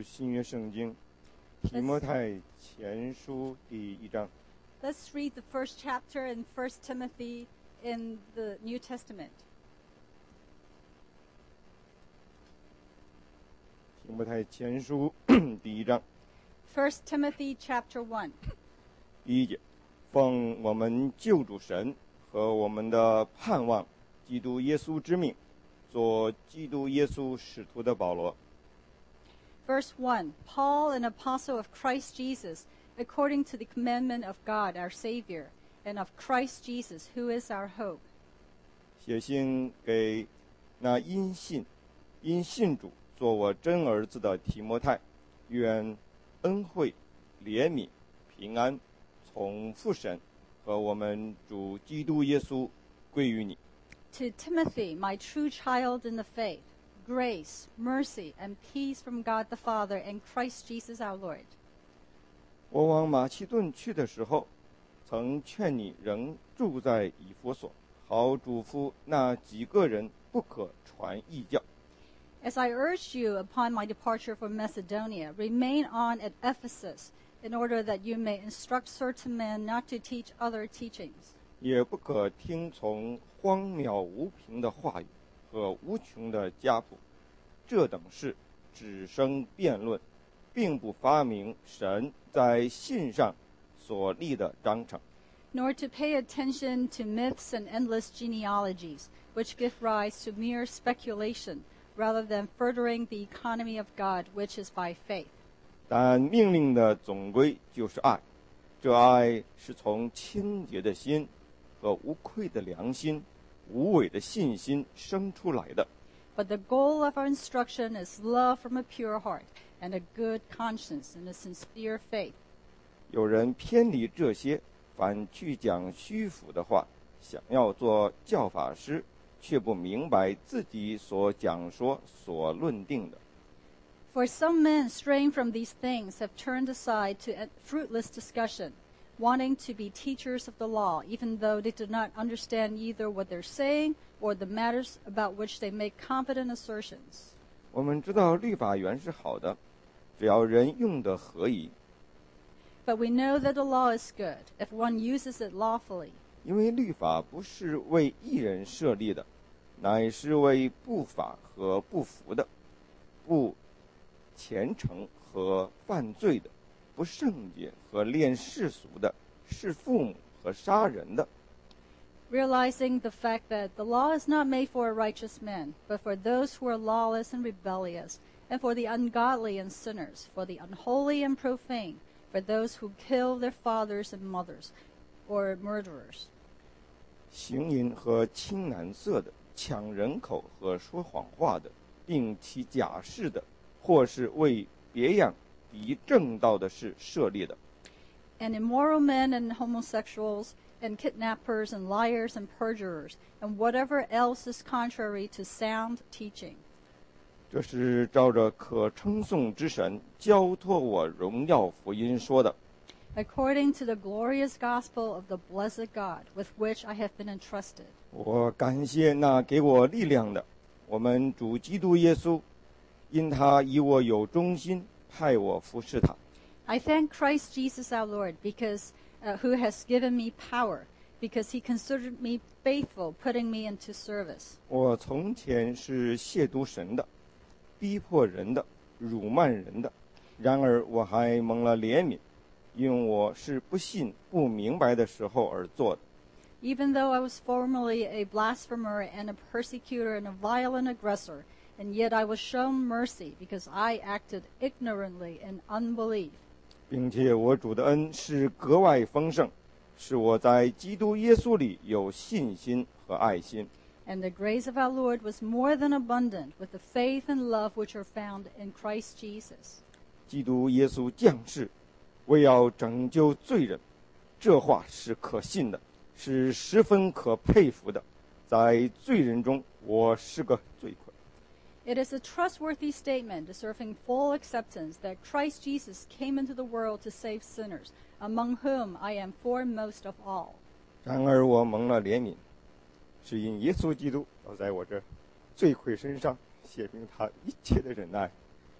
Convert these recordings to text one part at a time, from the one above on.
新约圣经提摩太前书第1章。 Let's read the first chapter in 1 Timothy in the New Testament. 提摩太前书第1章 1 Timothy chapter 1. 第1节，奉我们救主神和我们的盼望基督耶稣之命，做基督耶稣使徒的保罗。 Verse 1. Paul, an apostle of Christ Jesus, according to the commandment of God our Savior, and of Christ Jesus, who is our hope. 写信给那因信主做我真儿子的提摩太，愿恩惠、怜悯、平安从父神和我们主基督耶稣归于你。 To Timothy, my true child in the faith, grace, mercy, and peace from God the Father and Christ Jesus our Lord. 我往马其顿去的时候，曾劝你仍住在以弗所，好嘱咐那几个人不可传异教。 As I urged you upon my departure from Macedonia, remain on at Ephesus, in order that you may instruct certain men not to teach other teachings. 也不可听从荒渺无凭的话语和无穷的家谱，这等事只生辩论，并不发明神在信上所立的章程。 Nor to pay attention to myths and endless genealogies, which give rise to mere speculation, rather than furthering the economy of God, which is by faith. 但命令的总归就是爱，这爱是从清洁的心和无愧的良心、无伪的信心生出来的。 But the goal of our instruction is love from a pure heart, and a good conscience and a sincere faith. 有人偏离这些，反去讲虚浮的话，想要做教法师，却不明白自己所讲说、所论定的。 For some men straying from these things have turned aside to a fruitless discussion, wanting to be teachers of the law, even though they do not understand either what they're saying or the matters about which they make confident assertions. 我们知道律法原是好的，只要人用得合宜， But we know that the law is good, if one uses it lawfully. 因为律法不是为义人设立的，乃是为不法和不服的，不虔诚和犯罪的，不圣洁和恋世俗的，是父母和杀人的。 Realizing the fact that the law is not made for a righteous man, but for those who are lawless and rebellious, and for the ungodly and sinners, for the unholy and profane, for those who kill their fathers and mothers, or murderers. 行淫和青蓝色的，抢人口和说谎话的，并起假誓的，或是为别样敌正道的事设立的。 And immoral men and homosexuals, and kidnappers and liars and perjurers, and whatever else is contrary to sound teaching. 这是照着可称颂之神交托我荣耀福音说的。 According to the glorious gospel of the blessed God, with which I have been entrusted. 我感谢那给我力量的，我们主基督耶稣，因他以我有忠心，派我服侍他。 I thank Christ Jesus our Lord, who has given me power, because he considered me faithful, putting me into service. 我从前是亵渎神的，逼迫人的，辱骂人的，然而我还蒙了怜悯，因我是不信不明白的时候而做的。 Even though I was formerly a blasphemer and a persecutor and a violent aggressor, and yet I was shown mercy because I acted ignorantly in unbelief. 并且我主的恩是格外丰盛，使我在基督耶稣里有信心和爱心。 And the grace of our Lord was more than abundant with the faith and love which are found in Christ Jesus. 基督耶稣降世，为要拯救罪人，这话是可信的，是十分可佩服的。在罪人中，我是个罪魁。 It is a trustworthy statement deserving full acceptance that Christ Jesus came into the world to save sinners, among whom I am foremost of all. 然而我蒙了怜悯，是因耶稣基督要在我这罪魁身上写明他一切的忍耐，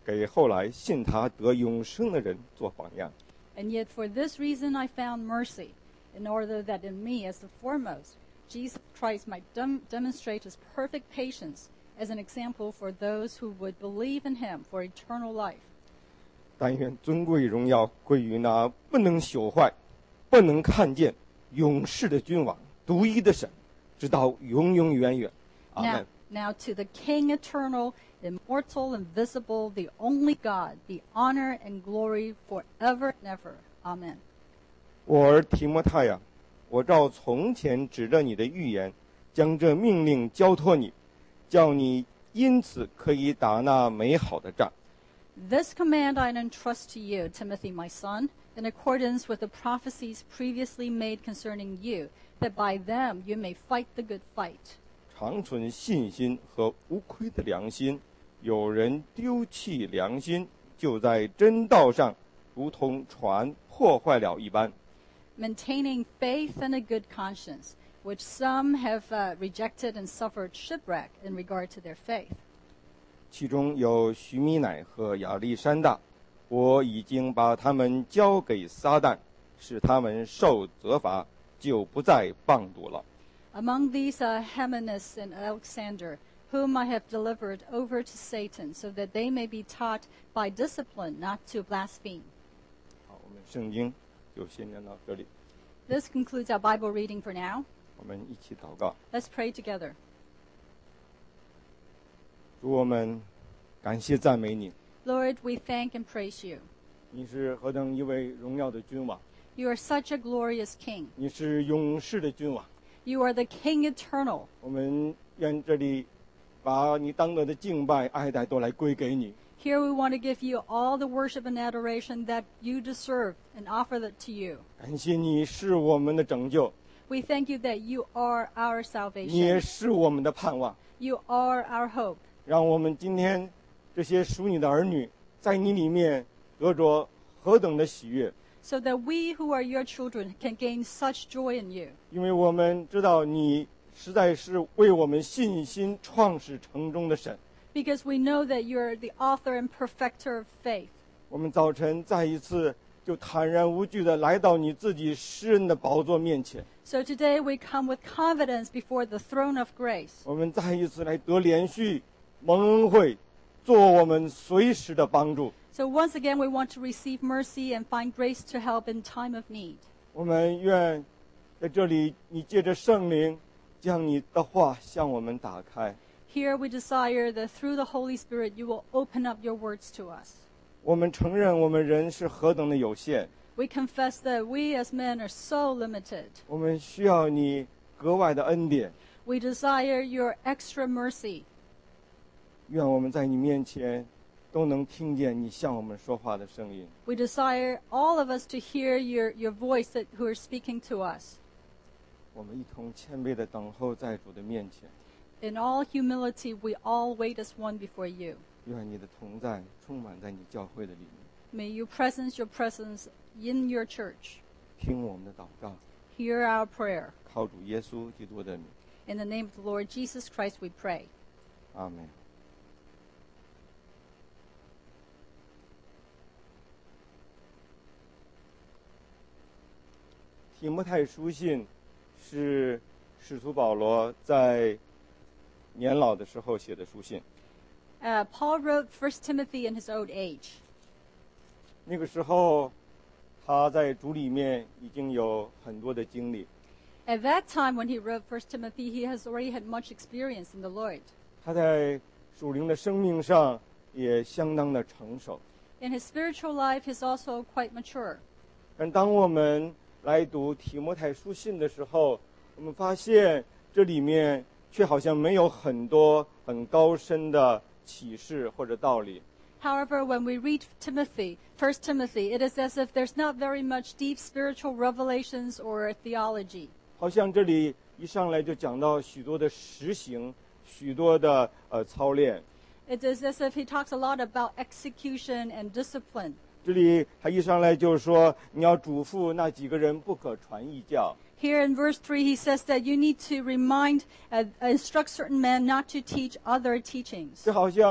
给后来信他得永生的人做榜样。 And yet for this reason I found mercy, in order that in me as the foremost, Jesus Christ might demonstrate his perfect patience as an example for those who would believe in him for eternal life. 但愿尊贵荣耀归于那不能朽坏、不能看见、永世的君王、独一的神，直到永永远远。阿门。 Now to the King eternal, immortal, invisible, the only God, be honor and glory forever and ever. Amen. 我儿提摩太呀，我照从前指着你的预言，将这命令交托你，叫你因此可以打那美好的仗。 This command I entrust to you, Timothy, my son, in accordance with the prophecies previously made concerning you, that by them you may fight the good fight. 长存信心和无亏的良心，有人丢弃良心，就在真道上，如同船破坏了一般。 Maintaining faith and a good conscience, which some have rejected and suffered shipwreck in regard to their faith. 其中有徐米乃和亚历山大，我已经把他们交给撒旦，使他们受责罚，就不再谤赌了。 Among these are Hymenaeus and Alexander, whom I have delivered over to Satan, so that they may be taught by discipline not to blaspheme. 好，我们圣经就先念到这里， This concludes our Bible reading for now. 我们一起祷告。 Let's pray together. 主，我们感谢赞美你， Lord, we thank and praise you. 你是何等一位荣耀的君王， You are such a glorious King. 你是永世的君王。 You are the King eternal. 我们愿这里把你当得的敬拜、爱戴都来归给你。 Here we want to give you all the worship and adoration that you deserve and offer that to you. 感谢你是我们的拯救， We thank you that you are our 你也 salvation. 是我们的盼望。 You are our hope. 让我们今天这些属你的儿女，在你里面得着何等的喜悦， So that we who are your children can gain such joy in you. 因为我们知道你实在是为我们信心创始成终的神。 Because we know that you're the author and perfecter of faith. 我们早晨再一次就坦然无惧地来到你自己施恩的宝座面前， So today we come with confidence before the throne of grace. 我们再一次来得连续蒙恩惠，做我们随时的帮助。 So once again we want to receive mercy and find grace to help in time of need. 我们愿在这里，你借着圣灵，将你的话向我们打开。 Here we desire that through the Holy Spirit you will open up your words to us. 我们承认我们人是何等的有限， We confess that we as men are so limited. 我们需要你格外的恩典。 We desire your extra mercy. 愿我们在你面前都能听见你向我们说话的声音。 We desire all of us to hear your voice that who are speaking to us. 我们一同谦卑的等候在主的面前。 In all humility, we all wait as one before you. 愿你的同在充满在你教会的里面， May you presence your presence in your church. 听我们的祷告， Hear our prayer. 靠主耶稣基督的名， In the name of the Lord Jesus Christ we pray. 阿门。提摩太书信是使徒保罗在年老的时候写的书信。 Paul wrote 1 Timothy in his old age. 那个时候，他在主里面已经有很多的经历。 At that time when he wrote 1 Timothy, he has already had much experience in the Lord. 他在属灵的生命上也相当的成熟。 In his spiritual life, he's also quite mature. 但当我们来读提摩太书信的时候，我们发现这里面却好像没有很多很高深的启示或者道理。 However, when we read Timothy, 1 Timothy, it is as if there's not very much deep spiritual revelations or theology. 好像这里一上来就讲到许多的实行，许多的操练。 It is as if he talks a lot about execution and discipline. 这里他一上来就说，你要嘱咐那几个人不可传异教。 Here in verse 3, he says that you need to instruct certain men not to teach other teachings. 这好像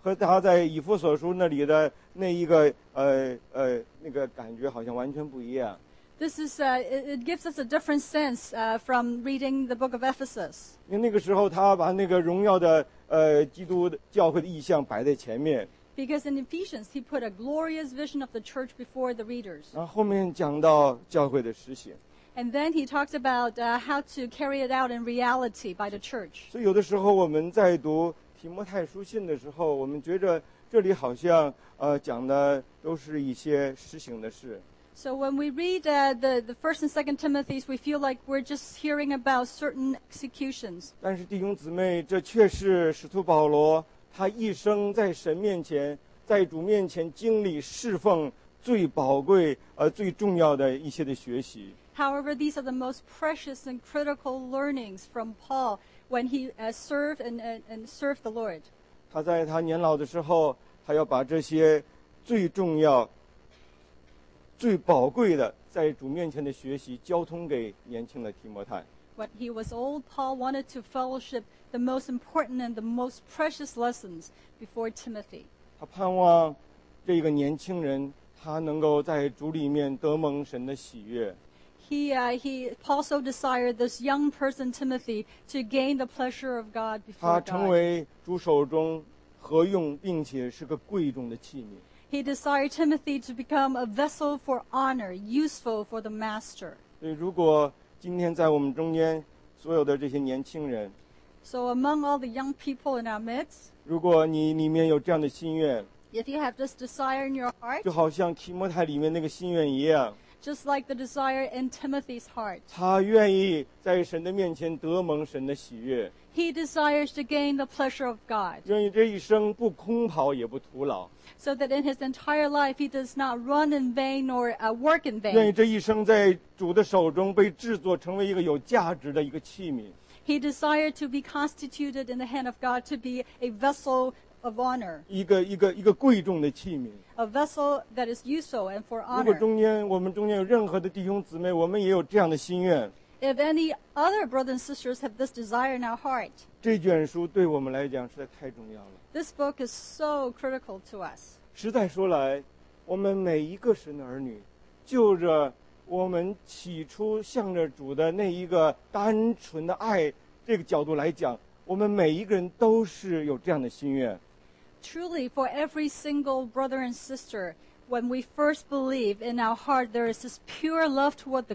和他在以弗所书那里的那一个那个感觉好像完全不一样。 This is, it gives us a different sense from reading the book of Ephesus. 因为那个时候他把那个荣耀的基督教会的意象摆在前面， Because in Ephesians, he put a glorious vision of the church before the readers. 然后后面讲到教会的实行。 And then he talks about how to carry it out in reality by the church. 所以有的时候我们在读提摩太书信的时候，我们觉着这里好像讲的都是一些实行的事。 So when we read the 1st and 2nd Timothy's, we feel like we're just hearing about certain executions. 但是弟兄姊妹，这却是使徒保罗他一生在神面前、在主面前经历侍奉最宝贵最重要的一些的学习。 However, these are the most precious and critical learnings from Paul when he served and served the Lord. 他在他年老的时候，他要把这些最重要、最宝贵的在主面前的学习交通给年轻的提摩太。 When he was old, Paul wanted to fellowship the most important and the most precious lessons before Timothy. 他盼望这个年轻人他能够在主里面得蒙神的喜悦。 Paul so desired this young person, Timothy, to gain the pleasure of God 他 before 成 God. 为主手中合用并且是个贵重的器皿。 He desired Timothy to become a vessel for honor, useful for the master. 所以，如果今天在我们中间所有的这些年轻人， So among all the young people in our midst, 如果你里面有这样的心愿， if you have this desire in your heart, 就好像提摩太里面那个心愿一样， just like the desire in Timothy's heart, 他愿意在神的面前得蒙神的喜悦， he desires to gain the pleasure of God, 愿意这一生不空跑也不徒劳， so that in his entire life he does not run in vain or work in 愿意 vain. 这一生在主的手中被制作成为一个有价值的一个器皿。 He desired to be constituted in the hand of God to be a vessel of honor, 一个贵重的器皿。 a vessel that is useful and for 如果 honor. 我们中间有任何的弟兄姊妹，我们也有这样的心愿， If any other brothers and sisters have this desire in our heart, 这卷书对我们来讲实在太重要了。 this book is so critical to us. 实在说来，我们每一个神的儿女，就着我们起初向着主的那一个单纯的爱这个角度来讲，我们每一个人都是有这样的心愿。 Truly, for every single brother and sister, when we first believe in our heart, there is this pure love toward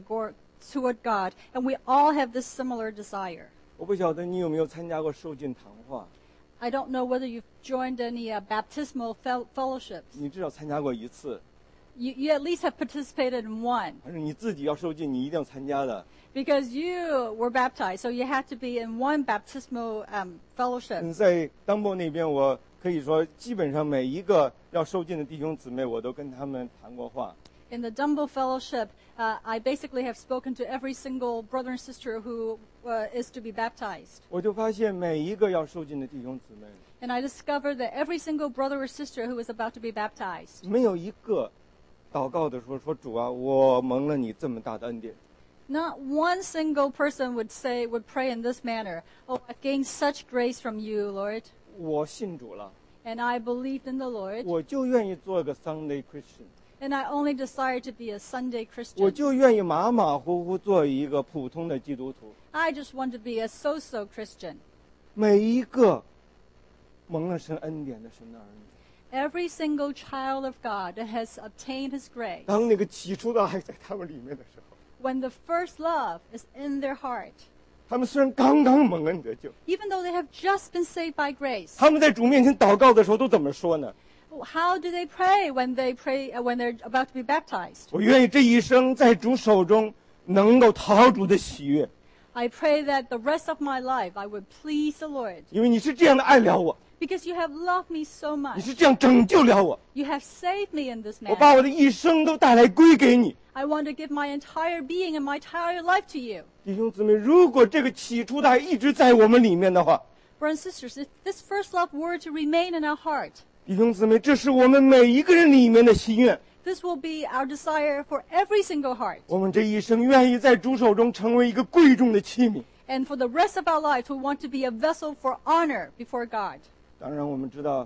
God, and we all have this similar desire. 我不晓得你有没有参加过受浸谈话， I don't know whether you've joined any baptismal fellowships. 你至少参加过一次， You at least have participated in one 还是你自己要受浸，你一定要参加的。 because you were baptized, so you had to be in one baptismal fellowship. 在当波那边，我可以说基本上每一个要受浸的弟兄姊妹，我都跟他们谈过话。 In the Dumbo Fellowship, I basically have spoken to every single brother and sister who is to be baptized. 我就发现每一个要受浸的弟兄姊妹， And I discovered that every single brother or sister who is about to be baptized, 没有一个祷告的说主啊，我蒙了你这么大的恩典， not one single person would pray in this manner. Oh, I've gained such grace from you, Lord, 我信主了， and I believed in the Lord, 我就愿意做个 Sunday Christian， and I only desire to be a Sunday 我 Christian. 就愿意马马虎虎做一个普通的基督徒。 I just want to be a so-so Christian. 每一个蒙了神恩典的神的儿女， Every single child of God that has obtained His grace, 当那个起初的爱在他们里面的时候， when the first love is in their heart, 他们虽然刚刚蒙恩得救， even though they have just been saved by grace, 他们在主面前祷告的时候都怎么说呢？ how do they pray when they're about to be baptized? 我愿意这一生在主手中能够讨主的喜悦， I pray that the rest of my life I would please the Lord, 因为你是这样的爱了我， because you have loved me so 你 much. 是这样拯救了我， You have saved me in this 我把 manner. 我的一生都带来归给你。 I want to give my entire being and my entire life to you. 弟兄姊妹，如果这个起初的爱一直在我们里面的话， Brothers and sisters, if this first love were to remain in our heart, 弟兄姊妹，这是我们每一个人里面的心愿。 this will be our desire for every single heart. 我们这一生愿意在主手中成为一个贵重的器皿。 And for the rest of our lives, we want to be a vessel for honor before God. 当然，我们知道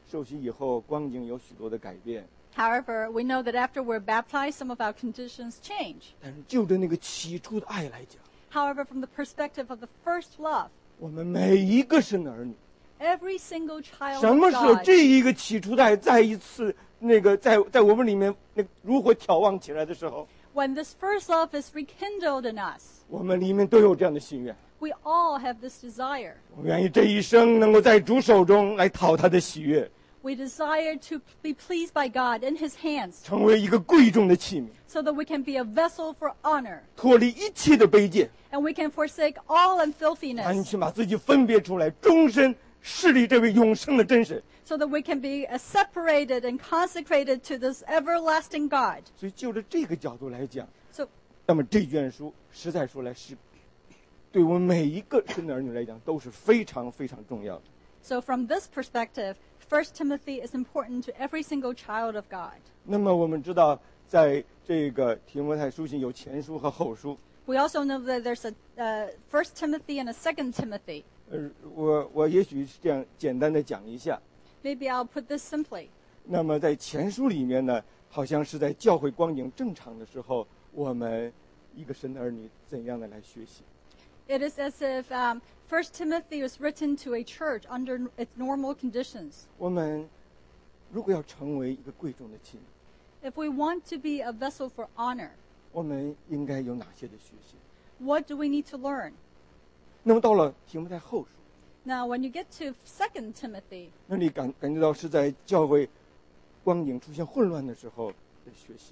受洗以后，光景有许多的改变， However, we know that after we're baptized, some of our conditions change. 但是就着那个起初的爱来讲， However, from the perspective of the first love, 我们每一个神的儿女， every single child 什 of 么时候 God, 这一个起初的爱再一次在我们里面如火挑旺起来的时候， when this first love is rekindled in us, 我们里面都有这样的心愿， we all have this desire. 我愿意这一生能够在主手中来讨他的喜悦， We desire to be pleased by God in His hands 成为一个贵重的器皿， so that we can be a vessel for honor 脱离一切的卑贱， and we can forsake all 完 unfilthiness 全把自己分别出来，终身侍立这位永生的真神。 so that we can be separated and consecrated to this everlasting God. 所以就着这个角度来讲， So, 那么这卷书实在说来是对我们每一个神的儿女来讲都是非常非常重要的。 so from this perspective, 1 Timothy is important to every single child of God. 那么我们知道，在这个提摩太书信有前书和后书。 We also know that there's a 1 Timothy and a 2 Timothy. 我也许是这样简单的讲一下。 Maybe I'll put this simply. 那么在前书里面呢，好像是在教会光景正常的时候，我们一个神的儿女怎样的来学习。 It is as if 1 Timothy was written to a church under its normal conditions. 我们如果要成为一个贵重的器皿， If we want to be a vessel for honor, 我们应该有哪些的学习？ what do we need to learn? 那么到了提摩太后书， Now, when you get to 2 Timothy, 那你感觉到是在教会光景出现混乱的时候的学习。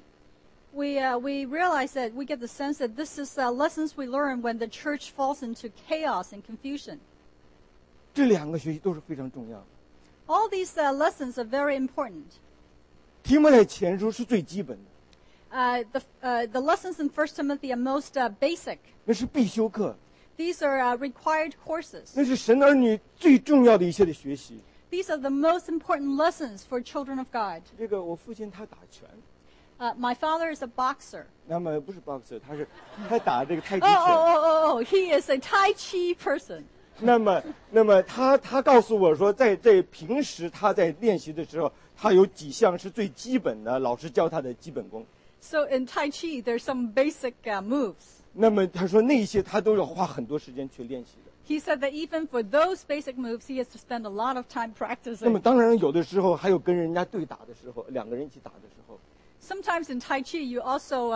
we realize that we get the sense that this is lessons we learn when the church falls into chaos and confusion. 这两个学习都是非常重要的。 All these lessons are very important. 提摩太前书是最基本的， The lessons in 1 Timothy are most basic. 那是必修课， These are required courses. 那是神儿女最重要的一些的学习。 These are the most important lessons for children of God. 这个我父亲他打拳， My father is a boxer. 那么不是 boxer，他打这个太极 Oh, 拳。 oh, he is a Tai Chi person. 那么他告诉我说，在平时他在练习的时候，他有几项是最基本的，老师教他的基本功。 So in Tai Chi, there's some basic moves. 那么他说那些他都要花很多时间去练习的。 He said that even for those basic moves, he has to spend a lot of time 那么 practicing. 当然有的时候还有跟人家对打的时候，两个人一起打的时候， Sometimes in Tai Chi, you also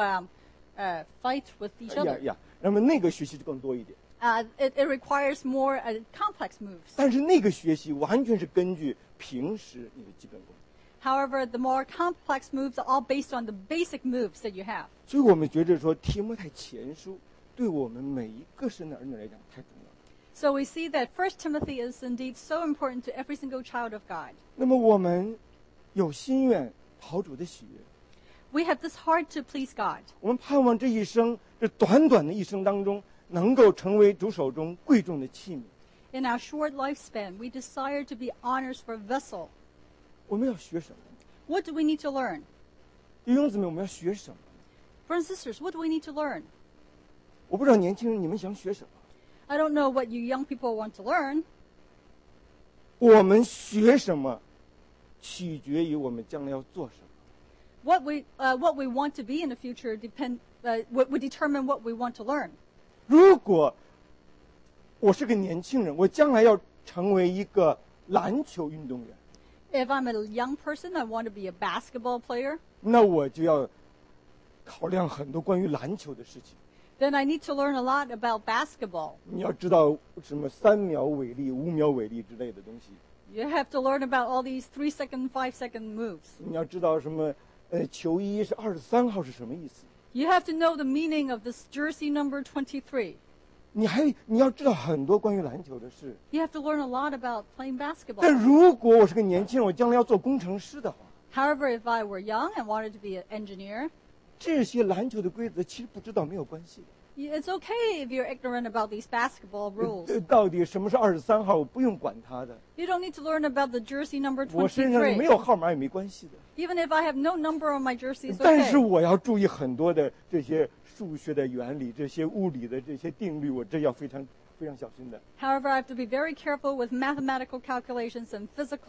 fight with each 呀 other. 呀，那么那个学习就更多一点。 It requires more complex moves. 但是那个学习完全是根据平时你的基本功。 However, the more complex moves are all based on the basic moves that you have. 所以我们觉着说，提摩太前书对我们每一个神的儿女来讲太重要了。 So we see that 1 Timothy is indeed so important to every single child of God. 那么我们有心愿讨主的喜悦， We have this heart to please God. 我们盼望这一生，这短短的一生当中，能够成为主手中贵重的器皿。 In our short lifespan, we desire to be honors for vessel. 我们要学什么？ What do we need to learn? 弟兄姊妹，我们要学什么？ Brothers and sisters, what do we need to learn? 我不知道年轻人你们想学什么？ I don't know what you young people want to learn. 我们学什么，取决于我们将来要做什么。 What we want to be in the future would determine what we want to learn. 如果我是个年轻人，我将来要成为一个篮球运动员， If I'm a young person, I want to be a basketball player. 那我就要考量很多关于篮球的事情。 Then I need to learn a lot about basketball. 你要知道什么3秒违例、5秒违例之类的东西。 You have to learn about all these 3-second, 5-second moves. 你要知道什么球衣是23号是什么意思？ You have to know the meaning of this jersey number 23. 你要知道很多关于篮球的事。 You have to learn a lot about playing 但 basketball. 如果我是个年轻人，我将来要做工程师的话， However, if I were young and wanted to be an engineer, 这些篮球的规则其实不知道没有关系的。 it's okay if you're ignorant about these basketball rules. 到底什么是23号，我不用管它的。 You don't need to learn about the jersey number 我身上没 23. 有号码也没关系的。 Even if I have no number on my jersey, it's 但是 okay. 我要注意很多的这些数学的原理、这些物理的这些定律，我这要非常非常小心的。 However, I have to be very careful with mathematical calculations and physical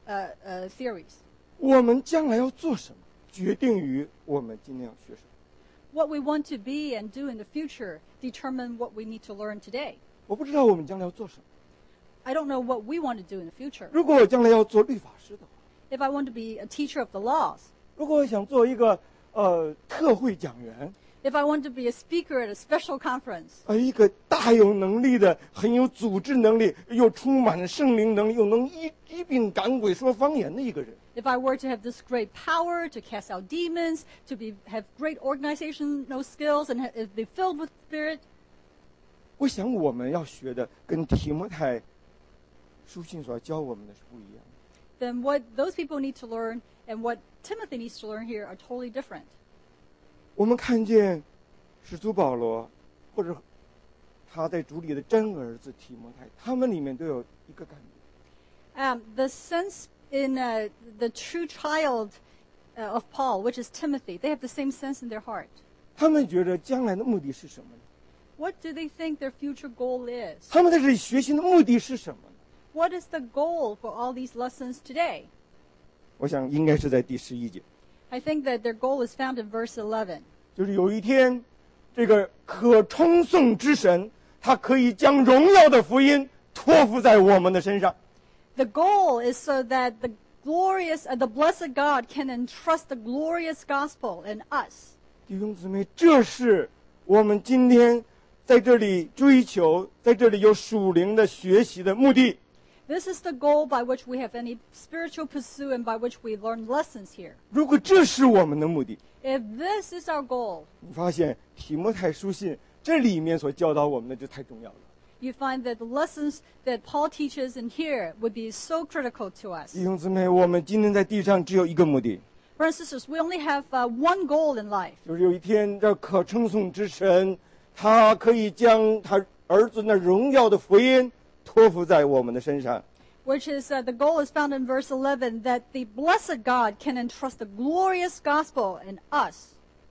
theories. 我们将来要做什么，决定于我们今天要学什么。 What we want to be and do in the future determine what we need to learn today. 我不知道我们将来要做什么。 I don't know what we want to do in the future. 如果我将来要做律法师的话， If I want to be a teacher of the laws, 如果我想做一个特会讲员， if I want to be a speaker at a special conference, 一个大有能力的、很有组织能力、又充满圣灵能力、又能医病赶鬼、说方言的一个人， if I were to have this great power to cast out demons, to have great organizational skills and be filled with Spirit, 我想我们要学的跟提摩太书信所教我们的是不一样的。 then what those people need to learn and what Timothy needs to learn here are totally different. 我们看见使徒保罗，或者他在主里的真儿子提摩太，他们里面都有一个感觉， The sense in the true child of Paul, which is Timothy, they have the same sense in their heart. 他们觉得将来的目的是什么呢？ What do they think their future goal is? 他们在这里学习的目的是什么呢？ What is the goal for all these lessons today? 我想应该是在第11节， I think that their goal is found in verse 11. 就是有一天，这个可称颂之神，他可以将荣耀的福音托付在我们的身上。 The goal is so that the blessed God can entrust the glorious gospel in us. 弟兄姊妹，这是我们今天在这里追求，在这里有属灵的学习的目的。 This is the goal by which we have any spiritual pursuit and by which we learn lessons here. 如果这是我们的目的， If this is our goal, 你发现提摩太书信这里面所教导我们的就太重要了。 you find that the lessons that Paul teaches in here would be so critical to us. 弟兄姊妹，我们今天在地上只有一个目的， Brothers and sisters, we only have one goal in life. 就是有一天这可称颂之神，他可以将他儿子那荣耀的福音托付在我们的身上。 Which is the goal is found in verse 11, that the blessed God can entrust the glorious gospel in us.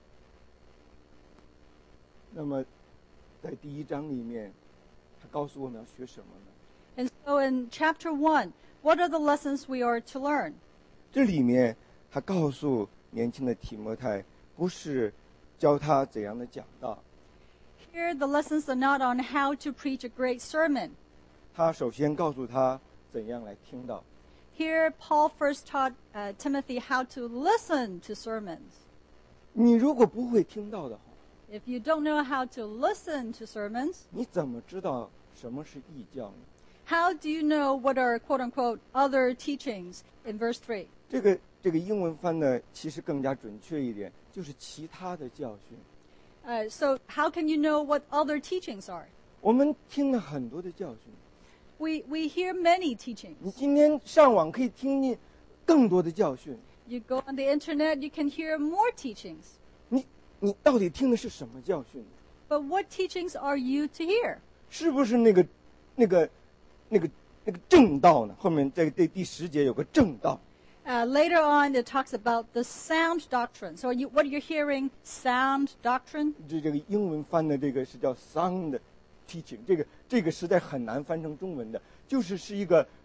那么，在第1章里面，他告诉我们要学什么呢？ And so in chapter 1, what are the lessons we are to learn? 这里面他告诉年轻的提摩太，不是教他怎样的讲道， Here, the lessons are not on how to preach a great sermon. 他首先告诉他怎样来听到。 Here, Paul first taught Timothy how to listen to sermons. 你如果不会听到的话， If you don't know how to listen to sermons, 你怎么知道什么是异教呢？ how do you know what are quote-unquote other teachings in verse 3? 这个英文翻的其实更加准确一点，就是其他的教训。 So how can you know what other teachings are? 我们听了很多的教训， We hear many 你 teachings. 今天上网可以听见更多的教训。 You go on the internet, you can hear more teachings. 你到底听的是什么教训呢？ But what teachings are you to hear? 是不是那个正道呢？后面在第10节有个正道。 Later on, it talks about the sound doctrine. So what you're hearing, sound doctrine? 这个英文翻的这个是叫 sound teaching， 这个实在很难翻成中文的，就是是一个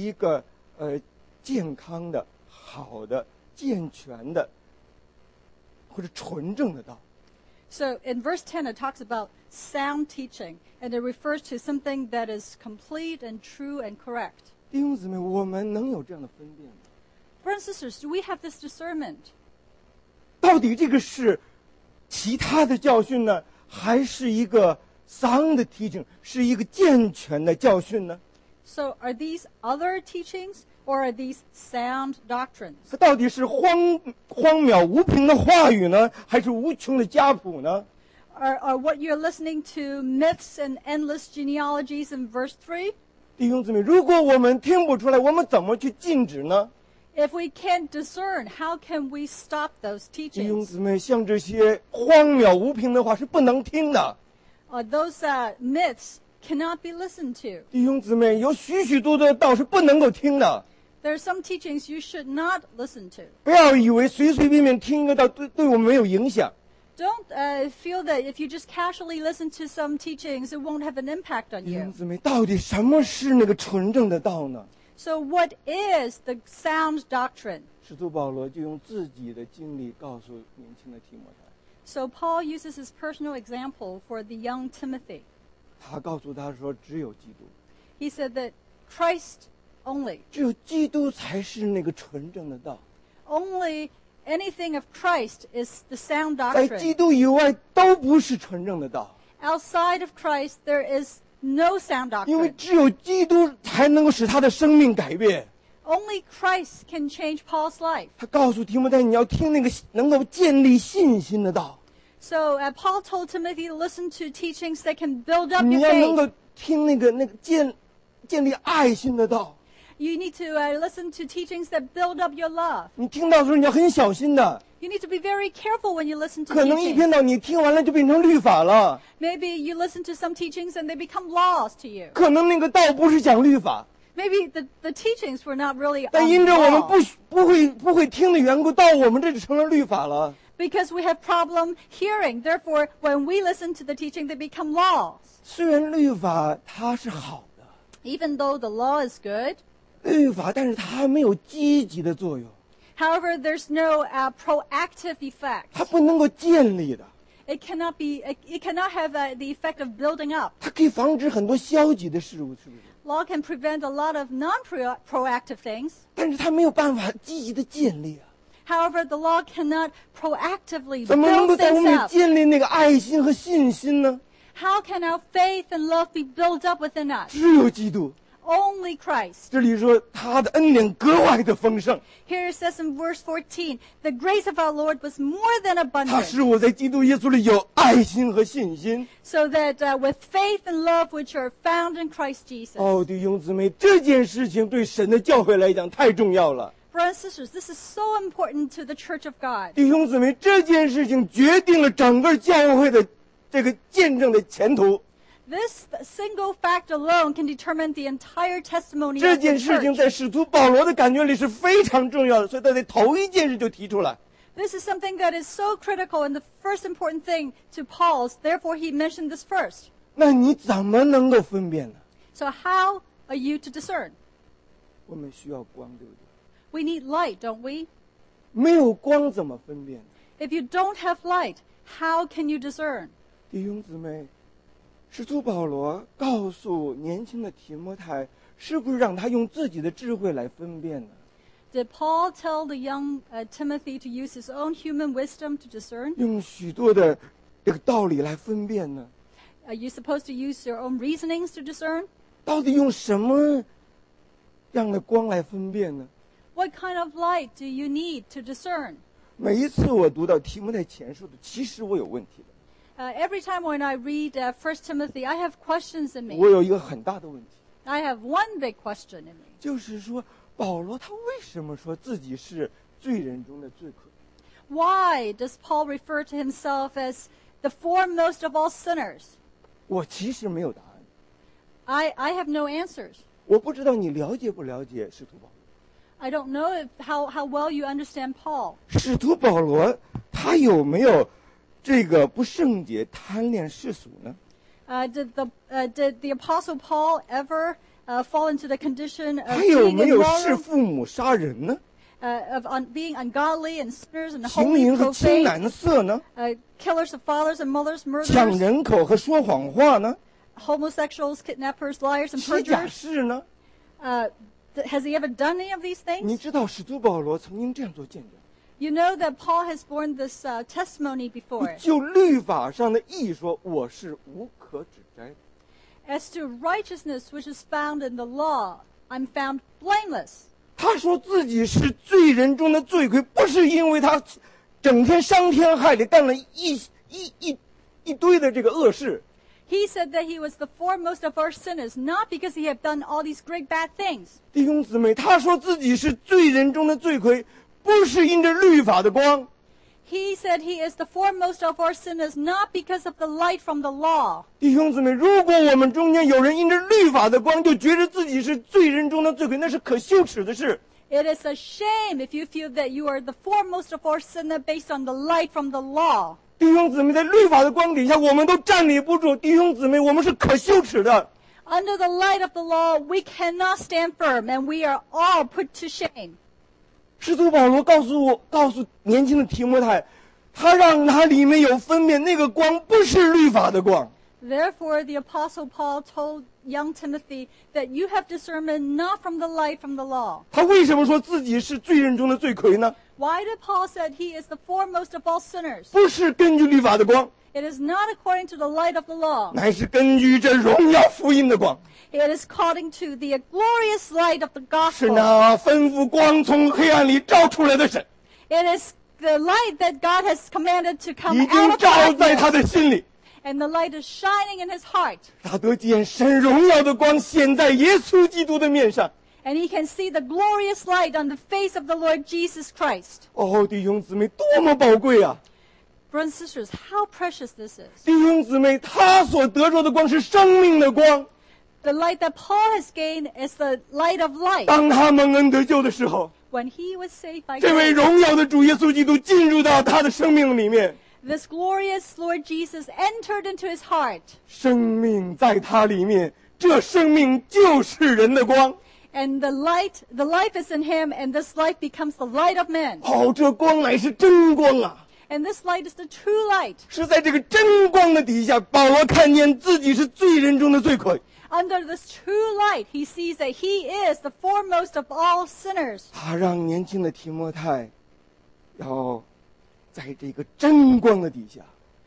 健康的、好的、健全的或者纯正的道。 So in verse 10, it talks about sound teaching, and it refers to something that is complete and true and correct. 弟兄姊妹，我们能有这样的分辨吗？ Brothers and sisters, do we have this discernment? 到底这个是其他的教训呢，还是一个sound teaching，是一个健全的教训呢？ So are these other teachings, or are these sound doctrines? 它到底是荒渺无凭的话语呢，还是无穷的家谱呢？ Are what you're listening to myths and endless genealogies in verse 3? 弟兄姊妹，如果我们听不出来，我们怎么去禁止呢？ If we can't discern, how can we stop those 弟兄 teachings? 姊妹，像这些荒渺无凭的话是不能听的。 Those myths cannot be listened to. 弟兄姊妹，有许许多多的道是不能够听的。 There are some teachings you should not listen to. 不要以为随随便便听一个道对我们没有影响。 Don't feel that if you just casually listen to some teachings, it won't have an impact on 弟兄 you. 姊妹，到底什么是那个纯正的道呢？ So what is the sound doctrine? 使徒保罗就用自己的经历告诉年轻的提摩太， So Paul uses his personal example for the young Timothy. 他告诉他说，只有基督， He said that Christ only, 只有基督才是那个纯正的道， only anything of Christ is the sound 在基 doctrine. 督以外都不是纯正的道， Outside of Christ, there is no sound 因为 doctrine. 只有基督才能够使他的生命改变。 Only Christ can change Paul's life. 他告诉提摩太，你要听那个能够建立信心的道， So Paul told Timothy to listen to teachings that can build up 你 your 要能 faith. 够听那个建立爱心的道。 You need to listen to teachings that build up your love. 你听到的时候你要很小心的， You need to be very careful when you listen to 可能一篇 teachings. 道你听完了就变成律法了， Maybe you listen to some teachings and they become laws to you. 可能那个道不是讲律法， Maybe the teachings were not really 但 on 因着我们 law. 不会听的缘故，到我们这就成了律法了。 Because we have problem hearing. Therefore, when we listen to the teaching, they become laws. 虽然律法它是好的， Even though the law is good, 律法但是它没有积极的作用， however, there's no proactive 它 effect. 不能够建立的， It cannot have the effect of building up. 它可以防止很多消极的事物，是不是？ Law can prevent a lot of non-proactive things. 但是它没有办法积极的建立啊。 However, the law cannot proactively 怎么能够 build 在我 things 们里 up. 建立那个爱心和信心呢？ How can our faith and love be built up within us? 只有基督。 Only Christ. 这里说他的恩典格外的丰盛， Here it says in verse 14, the grace of our Lord was more than 他 abundant, 使我在基督耶稣里有爱心和信心。 so that with faith and love which are found in Christ Jesus. 哦，弟兄姊妹，这件事情对神的教会来讲太重要了。 Brothers and sisters, this is so important to the Church of God. 弟兄姊妹，这件事情决定了整个教会的这个见证的前途。 This single fact alone can determine the entire testimony 这 of the 件事情 church. 在使徒保罗的感觉里是非常重要的，所以他在头一件事就提出来。 This is something that is so critical and the first important thing to Paul's. Therefore, he mentioned this first. 那你怎么能够分辨呢？ So how are you to discern? 我们需要光，对不对？ We need light, don't we? 没有光怎么分辨呢？ If you don't have light, how can you discern? 弟兄姊妹，使徒保罗告诉年轻的提摩太，是不是让他用自己的智慧来分辨呢？ Did Paul tell the young Timothy to use his own human wisdom to discern? 用许多的这个道理来分辨呢？ Are you supposed to use your own reasonings to discern? 到底用什么样的光来分辨呢？ What kind of light do you need to discern? 每一次我读到提摩太前书的，其实我有问题的， Every time when I read 1 Timothy, I have questions in 我 me. 有一个很大的问题， I have one big question in me. 就是说保罗他为什么说自己是罪人中的罪魁？ Why does Paul refer to himself as the foremost of all sinners? 我其实没有答案， I have no answers. 我不知道你了解不了解使徒保罗。 I don't know how well you understand Paul. 使徒保罗他有没有这个不圣洁、贪恋世俗呢？ Did the Apostle Paul ever fall into the condition of 他有 being 没有弑 immoral, 父母、杀人呢？ being ungodly and sinners and 行 holy 淫 and 和青 profane, 蓝色呢？ killers of fathers and mothers, 抢 murderers, 人口和说谎话呢？ homosexuals, kidnappers, liars, and 欺假 perjurers? 事呢？ Has he ever done any of these 你 things? 知道使徒保罗曾经这样做见证。 You know that Paul has borne this testimony 不 before. 就律法上的义说，我是无可指摘的。 As to righteousness which is found in the law, I'm found blameless. 他说自己是罪人中的罪魁，不是因为他整天伤天害理，干了一堆的这个恶事。 He said that he was the foremost of our sinners, not because he had done all these great bad things. 弟兄姊妹，他说自己是罪人中的罪魁，不是因着律法的光。 He said he is the foremost of our sinners, not because of the light from the law. 弟兄姊妹，如果我们中间有人因着律法的光就觉得自己是罪人中的罪魁，那是可羞耻的事。 It is a shame if you feel that you are the foremost of our sinner based on the light from the law. 弟兄姊妹，在律法的光底下，我们都站立不住。弟兄姊妹，我们是可羞耻的。 Under the light of the law, we cannot stand firm, and we are all put to shame. 使徒保罗告诉年轻的提摩太，他让他里面有分辨，那个光不是律法的光。 Therefore, the Apostle Paul told young Timothy that you have discernment not from the light from the law. 他为什么说自己是罪人中的罪魁呢？ Why did Paul say he is the foremost of all sinners? 不是根据律法的光， It is not according to the light of the law. 乃是根据这荣耀福音的光。 It is according to the glorious light of the 是 gospel. 那吩咐光从黑暗里照出来的神， It is the light that God has commanded to come 已 out 经 of 照在他 darkness. 的心里。 And the light is shining in his heart. 他得见神荣耀的光显在耶稣基督的面上。 And he can see the glorious light on the face of the Lord Jesus Christ. 哦，弟兄姊妹，多么宝贵啊！ Brothers and sisters, how precious this is. 弟兄姊妹，他所得着的光是生命的光。 The light that Paul has gained is the light of life. 当他蒙恩得救的时候， When he was saved by 这位 grace, 荣耀的主耶稣基督进入到他的生命里面， this glorious Lord Jesus entered into his heart. 生命在他里面，这生命就是人的光。 And the life is in him, and this life becomes the light of men. 哦，这光乃是真光啊！ And this light is the true light. 是在这个真光的底下，保罗看见自己是罪人中的罪魁。 Under this true light, he sees that he is the foremost of all sinners. 他让年轻的提摩太，要在这个真光的底下，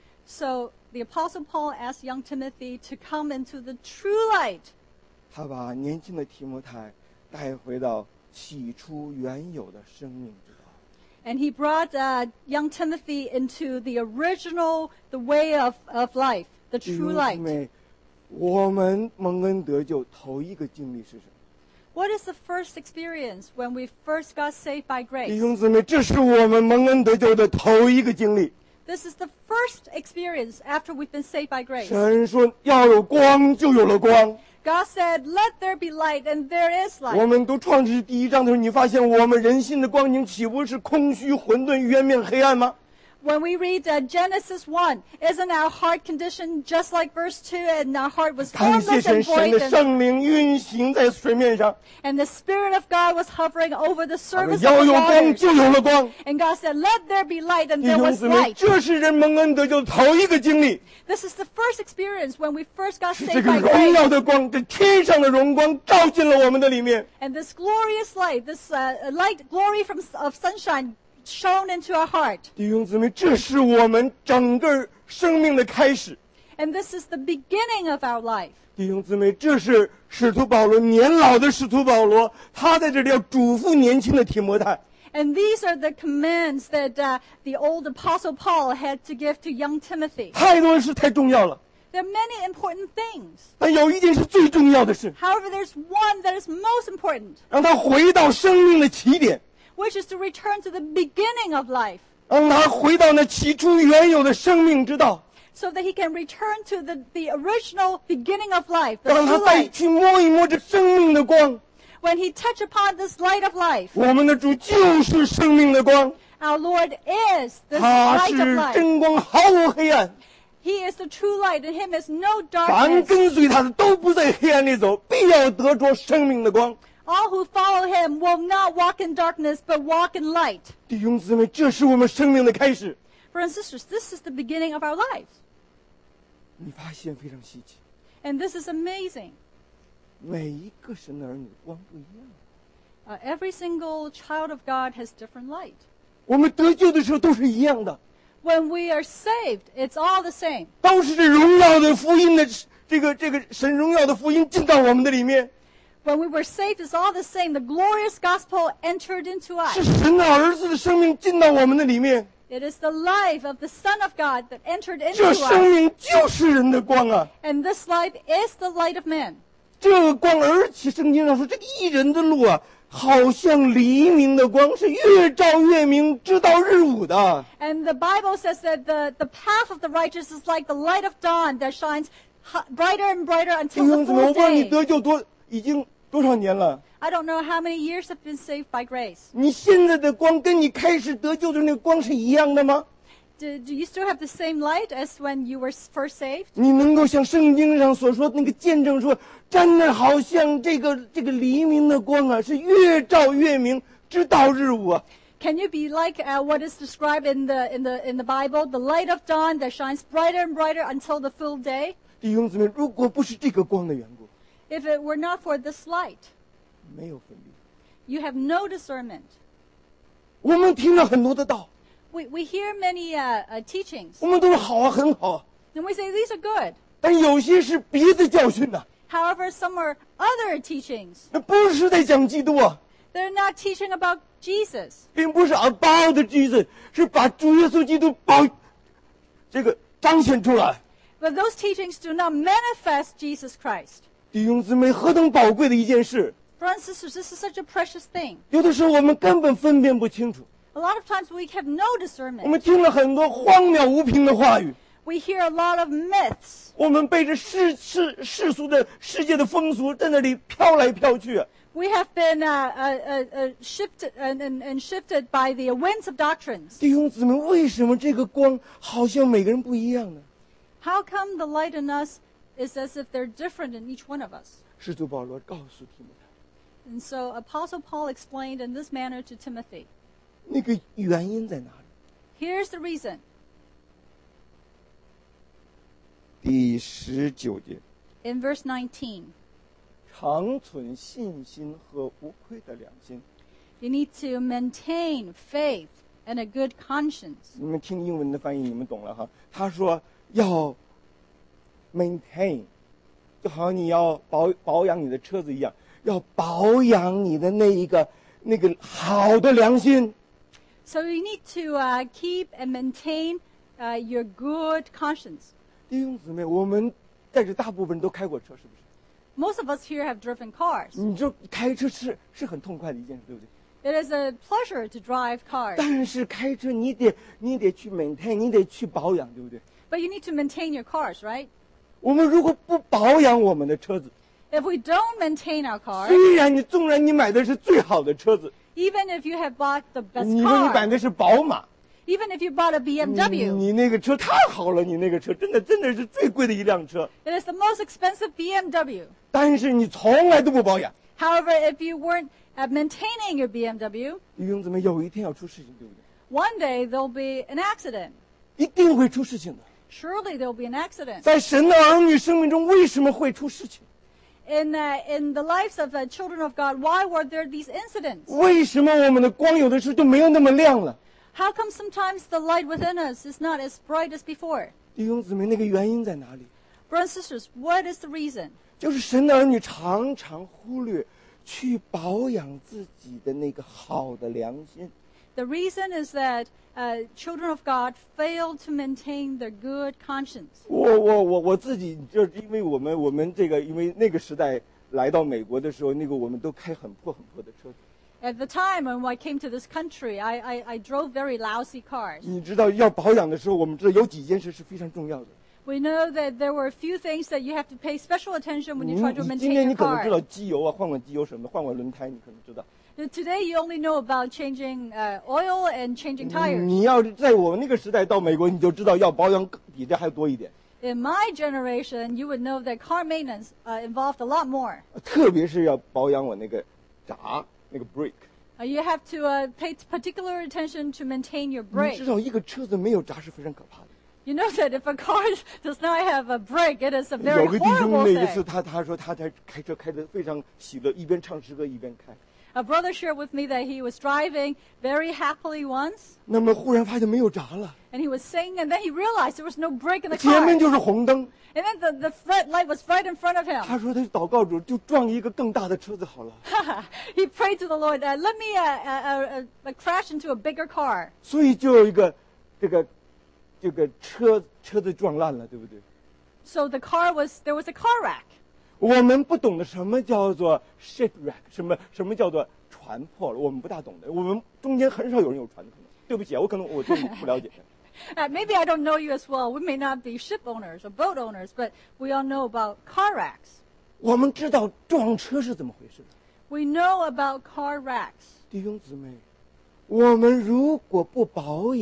So the Apostle Paul asked young Timothy to come into the true light. 他把年轻的提摩太带回到起初原有的生命之道。 And he brought young Timothy into the original, the way of life, the 弟 true 兄姊 light. 妹，我们蒙恩得救头一个经历是什么？ What is the first experience when we first got saved by 弟 grace? 兄姊妹，这是我们蒙恩得救的头一个经历。 This is the first experience after we've been saved by grace. 神说要有光，就有了光。 God said, let there be light, and there is 我 light. 们读创世第1章的时候，你发现我们人性的光景岂不是空虚、混沌、渊面、黑暗吗？ When we read Genesis 1, isn't our heart condition just like verse 2, and our heart was 感谢 formless 神， and 神 void, 的圣灵运行在水面上， and the Spirit of God was hovering over the 他说 surface 要 of 有 the 光， waters. 就有了光。 And God said, let there be light, and 弟 there 兄 was 姊妹， light. 这是人蒙恩得救的头一个经历， This is the first experience when we first got 是这 saved 个 by 荣 grace. 耀的光，这天上的荣光照进了我们的里面。 And this glorious light, this light, glory of sunshine shone into our heart. 弟兄姊妹，这是我们整个生命的开始。 And this is the beginning of our life. 弟兄姊妹，这是使徒保罗，年老的使徒保罗，他在这里要嘱咐年轻的提摩太。 And these are the commands that the old Apostle Paul had to give to young Timothy. 太多的事太重要了， There are many important things. 但有一件是最重要的事， However, there's one that is most important, 让他回到生命的起点， which is to return to the beginning of life, 让他回到那起初原有的生命之道， so that he can return to the original beginning of life, the 让他 true 再 light. 去摸一摸这生命的光。 When he touch upon this light of life, 我们的主就是生命的光， our Lord is this 他 light 是 of life. 真光，毫无黑暗。 He is the true light, and him is no 凡 darkness. 跟随他的都不在黑暗里走，必要得着生命的光。 All who follow him will not walk in darkness, but walk in light. 弟兄姊妹，这是我们生命的开始。 Brothers and sisters, this is the beginning of our lives. 你发现非常稀奇， And this is amazing. 每一个神的儿女光不一样。 Every single child of God has different light. 我们得救的时候都是一样的， When we are saved, it's all the same. 都是这荣耀的福音的这个神荣耀的福音进到我们的里面， When we were saved, it's all the same. The glorious gospel entered into 是 us. 神的儿子的生命进到我们的里面。 It is the life of the Son of God that entered into 这生 us. 命就是人的光啊！ And this life is the light of men. 这个光，而且圣经上说，这个义人的路啊，好像黎明的光，是越照越明，直到日午的。 And the Bible says that the path of the righteous is like the light of dawn that shines brighter and brighter 弟 until 兄 the 姊妹，我 full 不知道你 day. 得救已经多少年了？ I don't know how many years have been saved by grace. 你现在的光跟你开始得救的那个光是一样的吗？ do you still have the same light as when you were first saved? 你能够像圣经上所说那个见证说，真的好像这个黎明的光啊，是越照越明，直到日午啊。 Can you be like what is described in the Bible, the light of dawn that shines brighter and brighter until the full day? 弟兄姊妹，如果不是这个光的缘故， If it were not for this light, 没有分别。 you have no discernment. 我们听了很多的道， We hear many teachings, 我们都说好啊，很好啊， and we say these are good. 但有些是别的教训呐、 However, some are other teachings. 那不是在讲基督啊， They're not teaching about Jesus. 并不是 about Jesus， 是把主耶稣基督彰显出来。 But those teachings do not manifest Jesus Christ. 弟兄姊妹，何等宝贵的一件事！ Brothers and sisters, this is such a precious thing. 有的时候我们根本分辨不清楚， A lot of times we have no 我 discernment. 们听了很多荒谬无凭的话语， We hear a lot of myths. 我们被这世俗的世界的风俗在那里飘来飘去。 We have been shifted and shifted by the winds of doctrines. 弟兄姊妹，为什么这个光好像每个人不一样呢？ How come the light in us is as if they're different in each one of us? 使徒保罗告诉提摩太， And so Apostle Paul explained in this manner to Timothy. 那个原因在哪里？ Here's the reason. 第19节， In verse 19, 常存信心和无愧的良心。 you need to maintain faith and a good conscience. 你们听英文的翻译，你们懂了哈。他说要 maintain， 就好像你要保养你的车子一样，要保养你的那个好的良心。 So you need to keep and maintain your good conscience. 弟兄姊妹，我们在这大部分人都开过车，是不是？ Most of us here have driven cars. 你知道开车是很痛快的一件事，对不对？ It is a pleasure to drive cars. 但是开车你得去 maintain， 你得去保养，对不对？ But you need to maintain your cars, right? 我们如果不保养我们的车子， If we don't maintain our cars, 纵然你买的是最好的车子， even if you have bought the best 你说你买 car, 的是宝马， even if you bought a BMW, 你那个车太好了，你那个车真的是最贵的一辆车， it is the most expensive BMW. 但是你从来都不保养。 However, if you weren't maintaining your BMW, 弟兄姊妹，有一天要出事情，对不对？ one day there'll be an accident. 一定会出事情的。 Surely there'll be an accident. 在神的儿女生命中，为什么会出事情？ In the lives of the children of God, why were there these incidents? 为什么我们的光有的时候就没有那么亮了？ How come sometimes the light within us is not as bright as before? 弟兄姊妹，那个原因在哪里？ Brothers and sisters, what is the reason? 就是神的儿女常常忽略去保养自己的那个好的良心。 The reason is that children of God fail to maintain their good conscience. 我自己就是因为我们这个因为那个时代来到美国的时候，那个我们都开很破的车子。 At the time when I came to this country, I drove very lousy cars. 你知道要保养的时候，我们知道有几件事是非常重要的。 We know that there were a few things that you have to pay special attention when you 你 try to 今 maintain 天你 your 可能知道 car. 机油啊，换机油什么的，换轮胎，你可能知道。 Today you only know about changing oil and changing tires. 你要在我们那个时代到美国，你就知道要保养比这还多一点。 In my generation, you would know that car maintenance involved a lot more. 特别是要保养我那个闸那个 brake。 You have to pay particular attention to maintain your 你 brake. 知道一个车子没有闸是非常可怕的。 You know that if a car does not have a brake, it is a very 有个弟兄 horrible 那一次 thing. 他说他在开车开得非常喜乐，一边唱诗歌一边开。 A brother shared with me that he was driving very happily once, 那么忽然发现没有闸了， and he was singing, and then he realized there was no brake in the 前 car. 面就是红灯。 And then the red light was right in front of him. 他说他祷告主就撞一个更大的车子好了。 He prayed to the Lord, let me crash into a bigger car. 所以就有一个这个车子撞烂了，对不对？ So there was a car wreck. 我们不懂得什么叫做 shipwreck， 什么叫做船破了，我们不大懂的。我们中间很少有人有船的，可能对不起啊，我对你不了解。 Maybe I don't know you as well. We may not be ship owners or boat owners, but we all know about car wrecks. 我们知道撞车是怎么回事。 We know about car wrecks. 弟兄姊妹，我们如果不保养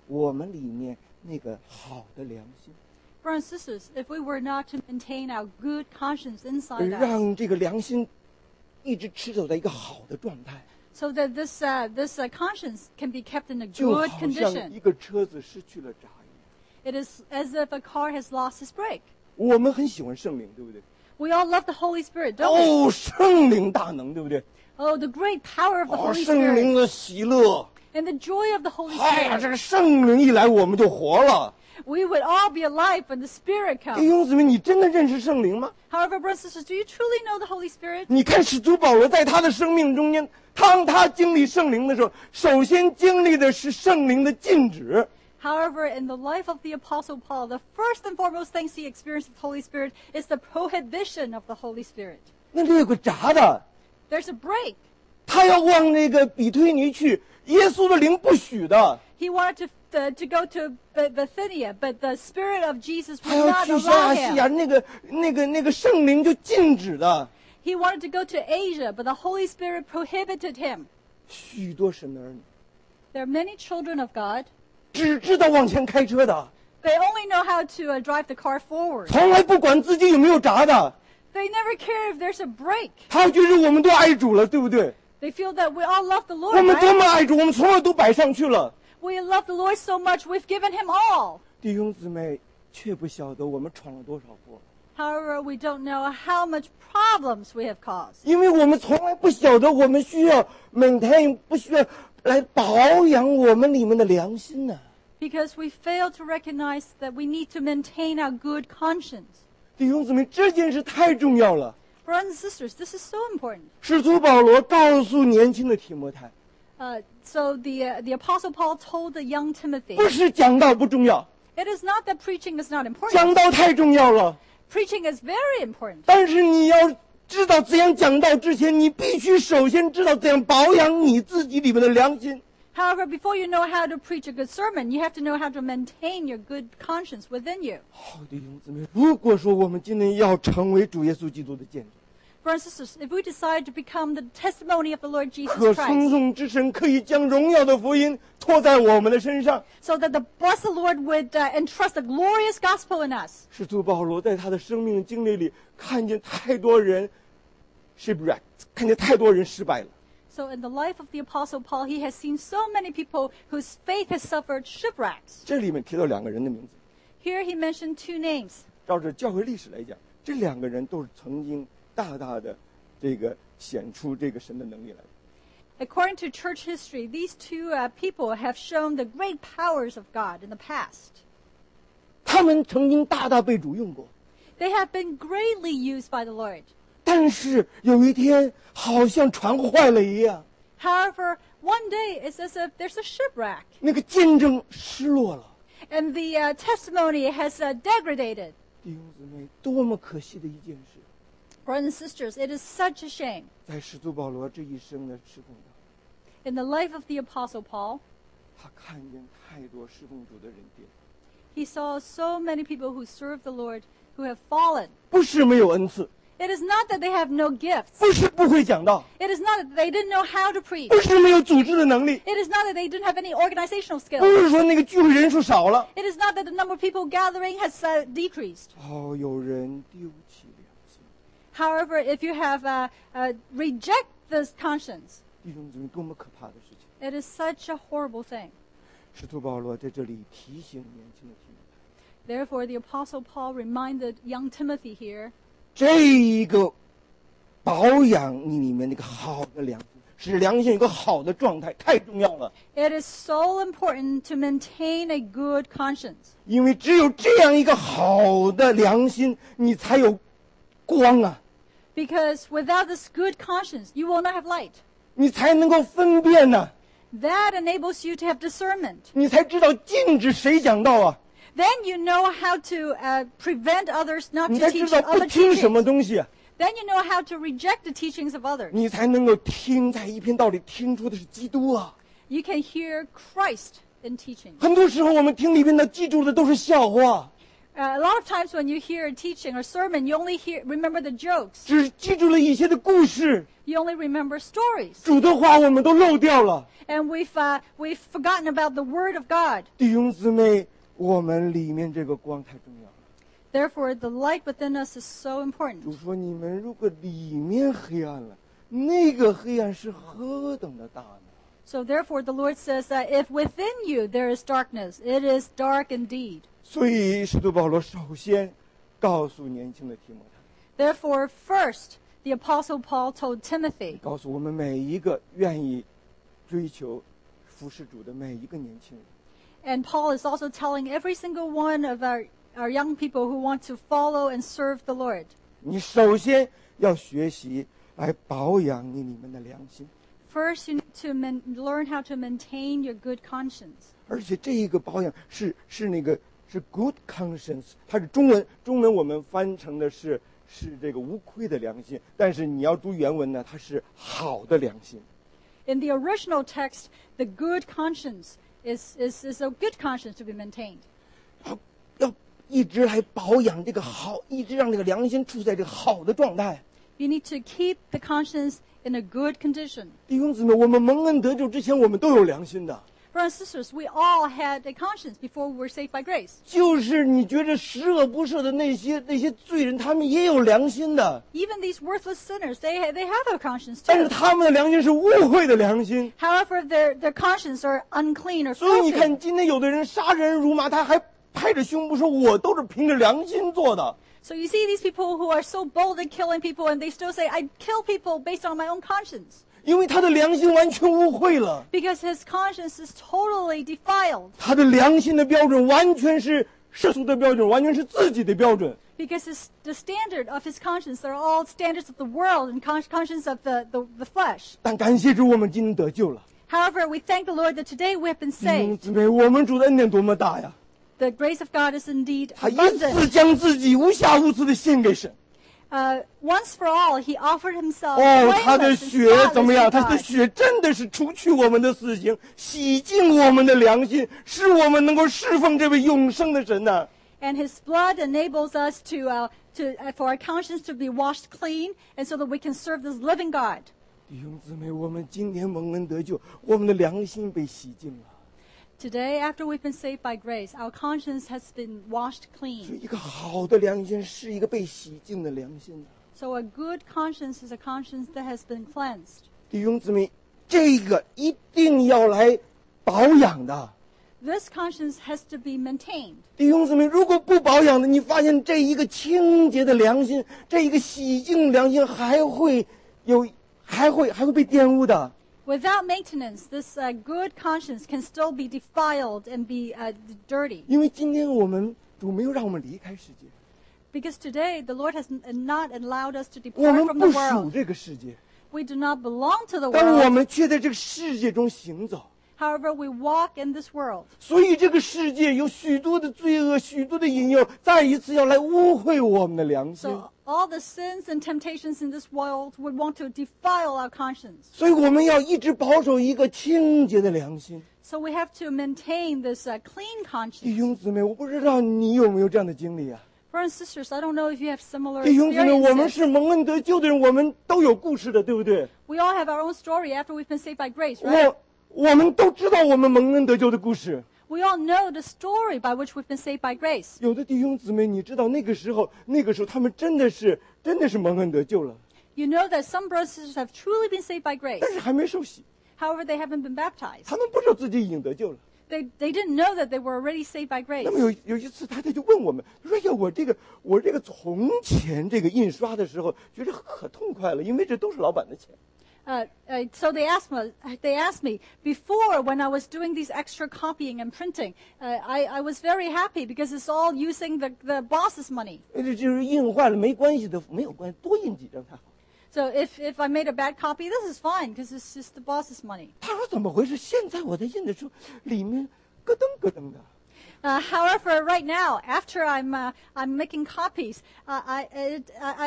我们里面那个好的良心， Brothers and sisters, if we were not to maintain our good conscience inside us, 让这个良心一直持守在一个好的状态， so that this conscience can be kept in a 就 good 好像 condition, 一个车子失去了闸一样。 it is as if a car has lost its brake. 我们很喜欢圣灵，对不对？ We all love the Holy Spirit, don't we? 哦，圣灵大能，对不对？ Oh, the great power of the 哦， Holy 圣灵 Spirit 的喜乐， and the joy of the Holy 哎呀，这 Spirit. 个圣灵一来，我们就活了。 We would all be alive when the Spirit 弟 comes. 兄姊妹，你真的认识圣灵吗？ However, brothers and sisters, do you truly know the Holy Spirit? 你看使徒保罗在他的生命中间，当他经历圣灵的时候，首先经历的是圣灵的禁止。 However, in the life of the Apostle Paul, the first and foremost things he experienced with the Holy Spirit is the prohibition of the Holy Spirit. 那里有个闸的， There's a break. 他要往那个比推尼去，耶稣的灵不许的。 He wanted to go to Bithynia, but the Spirit of Jesus 他 would 要 not 去小 allow 亚细亚， him. 那个圣灵就禁止的。 He wanted to go to Asia, but the Holy Spirit prohibited him. 许多神的儿女 There are many children of God. 只知道往前开车的， They only know how to drive the car forward. 从来不管自己有没有闸的。 They never care if there's a break. 他觉得我们都爱主了，对不对？ They feel that we all love the 我 Lord, 们多 right? 么爱主，我们从来都摆上去了。 We love the Lord so much, we've given him all. 弟兄姊妹却不晓得我们闯了多少祸， However, we don't know how much problems we have caused. 因为我们从来不晓得我们需要maintain，不需要来保养我们里面的良心呢、 Because we fail to recognize that we need to maintain our good conscience. 弟兄姊妹，这件事太重要了。 Brothers and sisters, this is so important. 使徒保罗告诉年轻的提摩太， So the Apostle Paul told the young Timothy, 不是讲道不重要， it is not that preaching is not 讲 important. 道太重要了。 Preaching is very important. 但是你要知道怎样讲道之前，你必须首先知道怎样保养你自己里面的良心。 However, before you know how to preach a good sermon, you have to know how to maintain your good conscience within you. 好，弟兄姊妹，如果说我们今天要成为主耶稣基督的见证， Brothers and sisters, if we decide to become the testimony of the Lord 可 Jesus 称 Christ, 颂之神可以将荣耀的福音托在我们的身上。 so that the blessed Lord would entrust the glorious gospel in us. 使徒保罗在他的生命经历里看见太多人 shipwreck， 看见太多人失败了。 So in the life of the Apostle Paul, he has seen so many people whose faith has suffered shipwrecks. 这里面提到两个人的名字， Here he mentioned two names. 照着教会历史来讲，这两个人都是曾经大大的这个显出这个神的能力来的。 According to church history, these two people have shown the great powers of God in the past. 他们曾经大大被主用过， They have been greatly used by the Lord. 但是有一天好像船坏了一样， However, one day it's as if there's a shipwreck, 那个见证失落了。 and the testimony has degraded. 弟兄姊妹，多么可惜的一件事！ Brothers and sisters, it is such a shame. 在使徒保罗这一生的侍奉上， In the life of the Apostle Paul, 他看见太多侍奉主的人跌， he saw so many people who serve the Lord who have fallen. 不是没有恩赐， It is not that they have no gifts. 不是不会讲道， It is not that they didn't know how to preach. 不是没有组织的能力， It is not that they didn't have any organizational 不 skills. 是说那个聚会人数少了。 It is not that the number of people gathering has decreased. 哦，有人丢弃良心， However, if you have reject this conscience, 弟兄姊妹，多么可怕的事情！ it is such a horrible thing. 使徒保罗在这里提醒年轻的提摩太， Therefore, the Apostle Paul reminded young Timothy here, 这一个保养你里面那个好的良心，使良心有个好的状态，太重要了。 it is so important to maintain a good conscience. 因为只有这样一个好的良心，你才有光啊， Because without this good conscience, you will not have light. 你才能够分辨呢、 That enables you to have discernment. 你才知道禁止谁讲道啊， Then you know how to prevent others not 你 to 才知 teach 道不 other 听什么 teachings. 东西啊， Then you know how to reject the teachings of others. 你才能够听在一篇道里听出的是基督啊。 You can hear Christ in teaching. 很多时候我们听里边的记住的都是笑话， A lot of times when you hear a teaching or sermon, you only remember the jokes. 只记住了一些的故事， You only remember stories. 主的话我们都漏掉了。 And we've forgotten about the Word of God. 弟兄姊妹，我们里面这个光太重要了。 Therefore, the light within us is so important. 主说，你们如果里面黑暗了，那个黑暗是何等的大呢？ So therefore, the Lord says that if within you there is darkness, it is dark indeed. 所以使徒保罗首先告诉年轻的提摩太， Therefore, first, the Apostle Paul told Timothy, 告诉我们每一个愿意追求服侍主的每一个年轻人， and Paul is also telling every single one of our young people who want to follow and serve the Lord. 你首先要学习来保养你里面的良心， First, you need to learn how to maintain your good conscience. 而且这一个保养是 good conscience， 它是中文我们翻成的是这个无愧的良心，但是你要读原文呢，它是好的良心。 In the original text, the good conscience is a good conscience to be maintained. 要一直来保养这个好，一直让这个良心处在这个好的状态。 You need to keep the conscience in a good condition. 弟兄姊妹，我们蒙恩得救之前，我们都有良心的。 Brothers and sisters, we all had a conscience before we were saved by grace. 就是你觉着十恶不赦的那些罪人，他们也有良心的， Even these worthless sinners, they have a conscience 但是 too. 他们的良心是污秽的良心。 However, their conscience are unclean or 所以你 filthy. 看，今天有的人杀人如麻，他还拍着胸脯说：“我都是凭着良心做的。” So you see these people who are so bold at killing people, and they still say, I kill people based on my own conscience. 因为他的良心完全污秽了， Because his conscience is totally defiled. 他的良心的标准完全是世俗的标准，完全是自己的标准。 Because the standard of his conscience, they're all standards of the world and conscience of the flesh. 但感谢主，我们今天得救了。 However, we thank the Lord that today we have been 弟兄 saved. 姊妹，我们主的恩典多么大呀！ The grace of God is indeed 他一次 abundant. 将自己无瑕无疵的献给神。 Once for all, he offered himself 哦，他的 blameless and 血怎么 spotless 样？ to 他的 God. 血真的是除去我们的死刑，洗净我们的良心，使我们能够侍奉这位永生的神呐、 And his blood enables us for our conscience to be washed clean, and so that we can serve this living God. 弟兄姊妹，我们今天蒙恩得救，我们的良心被洗净了。 Today, after we've been saved by grace, our conscience has been washed 所以 clean. 一个好的良心是一个被洗净的良心。 So a good conscience is a conscience that has been cleansed. 弟兄姊妹，这个一定要来保养的。 This conscience has to be maintained. 弟兄姊妹，如果不保养的，你发现这一个清洁的良心，这一个洗净的良心还会被玷污的。 Without maintenance, this good conscience can still be defiled and be dirty. 因为今天我们主没有让我们离开世界， Because today, the Lord has not allowed us to 我 depart 们 from 不 the 属 world. 这个世界， We do not belong to the 但我 world. 们却在这个世界中行走。 However, we walk in this world. 所以这个世界有许多的罪恶，许多的引诱，再一次要来污秽我们的良心。 So all the sins and temptations in this world would want to defile our conscience. 所以我们要一直保守一个清洁的良心。 So we have to maintain this clean 弟 conscience. 兄姊妹，我不知道你有没有这样的经历啊？ Brothers and sisters, I don't know if you have similar 弟兄姊妹，我们 experiences. 是蒙恩得救的人，我们都有故事的，对不对？ We all have our own story after we've been saved by grace, right? 我们都知道我们蒙恩得救的故事。 We all know the story by which we've been saved by grace. 有的弟兄姊妹，你知道那个时候他们真的是蒙恩得救了， You know that some brothers and sisters have truly been saved by grace. 但是还没受洗， However, they haven't been baptized. 他们不知道自己已经得救了。 They didn't know that they were already saved by grace. 那么有一次，他就问我们，他说：“呀，我这个从前这个印刷的时候，觉得可痛快了，因为这都是老板的钱。” So they asked me before, when I was doing these extra copying and printing, I was very happy because it's all using the boss's money. 这就是印坏了没关系的，没有关系，多印几张还好。 So if I made a bad copy, this is fine because it's just the boss's money. 他说：“怎么回事？现在我在印的时候，里面咯噔咯噔的。” However, right now, after I'm making copies, I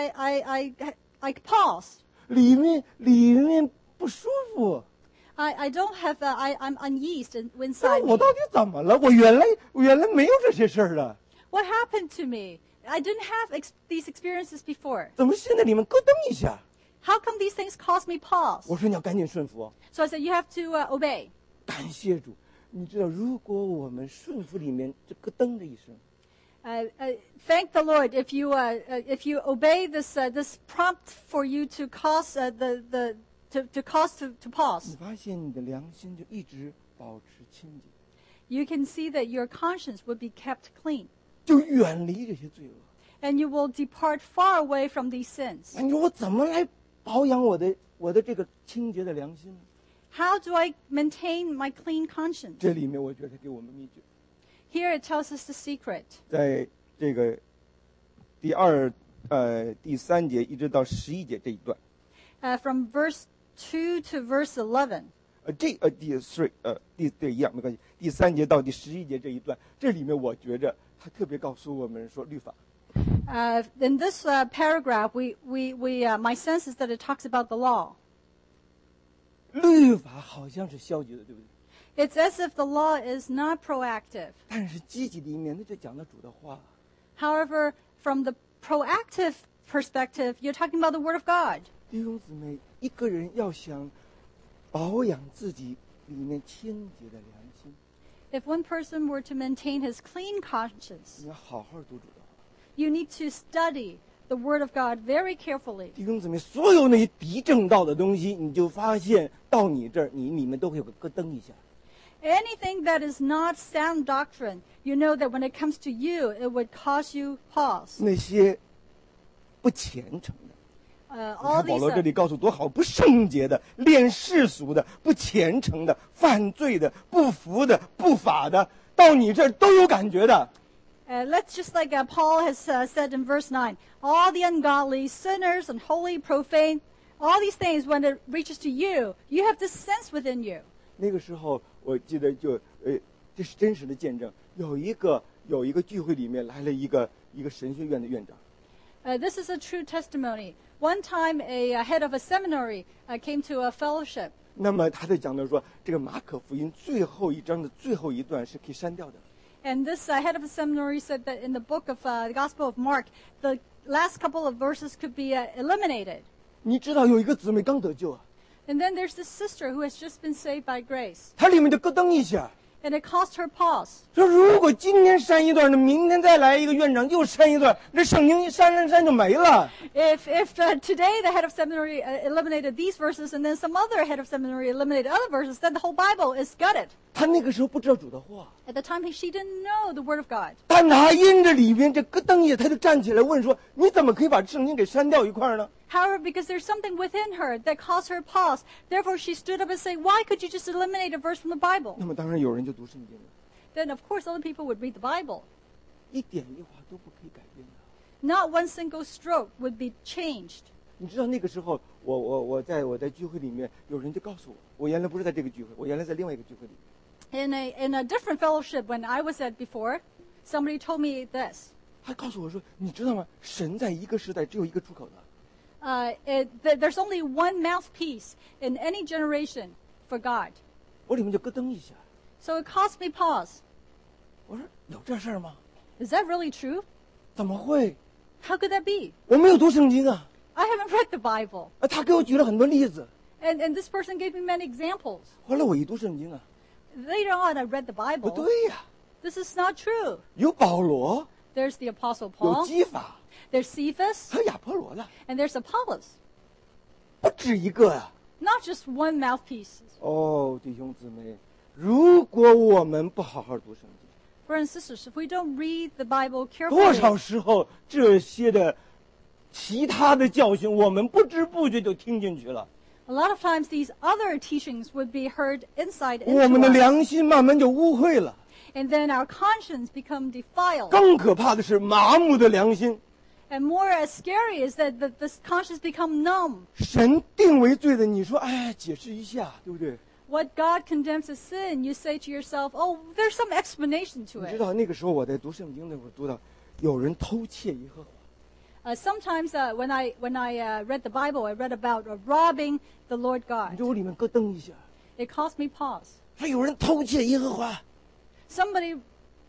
pause. 里面不舒服。 I don't have I'm uneased 那 inside 我 me. 到底怎么了？我原来没有这些事儿的。 What happened to me? I didn't have these experiences before. 怎么现在你们咯噔一下？ How come these things cause me pause? 我说你要赶紧顺服哦。 So I said, you have to obey. 感谢主，你知道，如果我们顺服里面这咯噔的一声， Thank the Lord if you obey this prompt for you to cause to pause. 你发现你的良心就一直保持清洁， You can see that your conscience would be kept clean, 就远离这些罪恶。 and you will depart far away from these sins. 那你说我怎么来保养我的这个清洁的良心呢？ How do I maintain my clean conscience? 这里面我觉得他给我们秘诀， Here it tells us the secret. 在这个第3节一直到11节这一段， From verse 2 to verse 11. 对一样没关系。第3节到第11节这一段，这里面我觉着他特别告诉我们说律法。 In this paragraph, my sense is that it talks about the law. 律法好像是消极的，对不对？ It's as if the law is not proactive. 但是积极的一面，那就讲了主的话。 However, from the proactive perspective, you're talking about the Word of God. 弟兄姊妹，一个人要想保养自己里面清洁的良心， If one person were to maintain his clean conscience, 你要好好读主的话。 you need to study the Word of God very carefully. 弟兄姊妹，所有那些敌正道的东西，你就发现到你这儿，你们都会有个咯噔一下。 Anything that is not sound doctrine, you know that when it comes to you, it would cause you pause. 那些不虔诚的，你 All 看保 these, 罗这里告诉多好，不圣洁的、恋世俗的、不虔诚的、犯罪的、不服的、不法的，到你这儿都有感觉的。 let's just like Paul has said in verse 9, all the ungodly, sinners, unholy, profane, all these things, when it reaches to you, you have this sense within you. 那个时候，我记得这是真实的见证。有一个聚会里面来了一个神学院的院长， This is a true testimony. One time, a head of a seminary came to a fellowship, 那么他在讲的说，这个马可福音最后一章的最后一段是可以删掉的。 and this head of the seminary said that in the book of the Gospel of Mark, the last couple of verses could be eliminated. 你知道有一个姊妹刚得救啊， And then there's this sister who has just been saved by grace, 她里面就咯噔一下， and it caused her pause. 说如果今天删一段，那明天再来一个院长又删一段，这圣经一删就没了。 If today the head of seminary eliminated these verses, and then some other head of seminary eliminated other verses, then the whole Bible is gutted. 他那个时候不知道主的话， At the time, she didn't know the Word of God. 但他因着里边这咯噔一下，他就站起来问说：“你怎么可以把圣经给删掉一块呢？” However, because there's something within her that caused her pause, therefore she stood up and said, why could you just eliminate a verse from the Bible? 那么当然有人就读圣经了， Then, of course, other people would read the Bible. 一点一划都不可以改变的。 Not one single stroke would be changed. 你知道那个时候，我在聚会里面，有人就告诉我，我原来不是在这个聚会，我原来在另外一个聚会里。 In a different fellowship when I was at before, somebody told me this. 他告诉我说：“你知道吗？神在一个时代只有一个出口的。” There's only one mouthpiece in any generation for God. 我里面就咯噔一下， So it caused me pause. 我说有这事儿吗？ Is that really true? 怎么会？ How could that be? 我没有读圣经啊！ I haven't read the Bible. 他给我举了很多例子。 And this person gave me many examples. 后来我一读圣经啊， Later on, I read the 不 Bible. 对呀、 This is not true. 有保罗， There's the Apostle 有 Paul, 基法， there's Cephas, 还有亚波罗了， and there's Apollos. 不止一个呀、 Not just one mouthpiece. 哦，弟兄姊妹，如果我们不好好读圣经， Brothers and sisters, if we don't read the Bible 多少 carefully, 时候这些的其他的教训，我们不知不觉就听进去了， a lot of times these other teachings would be heard inside 我们的 into us. 良心慢慢就污秽了。 And then our conscience become defiled. 更可怕的是麻木的良心， And more scary is that this conscience become numb. 神定为罪的，你说哎，解释一下，对不对？ What God condemns as sin, you say to yourself, oh, there's some explanation to 你知 it. 道那个时候我在读圣经的时候，读到有人偷窃耶和华， Sometimes when I read the Bible, I read about robbing the Lord 你 God. 说我里面咯噔一下， It caused me pause. 说有人偷窃耶和华， Somebody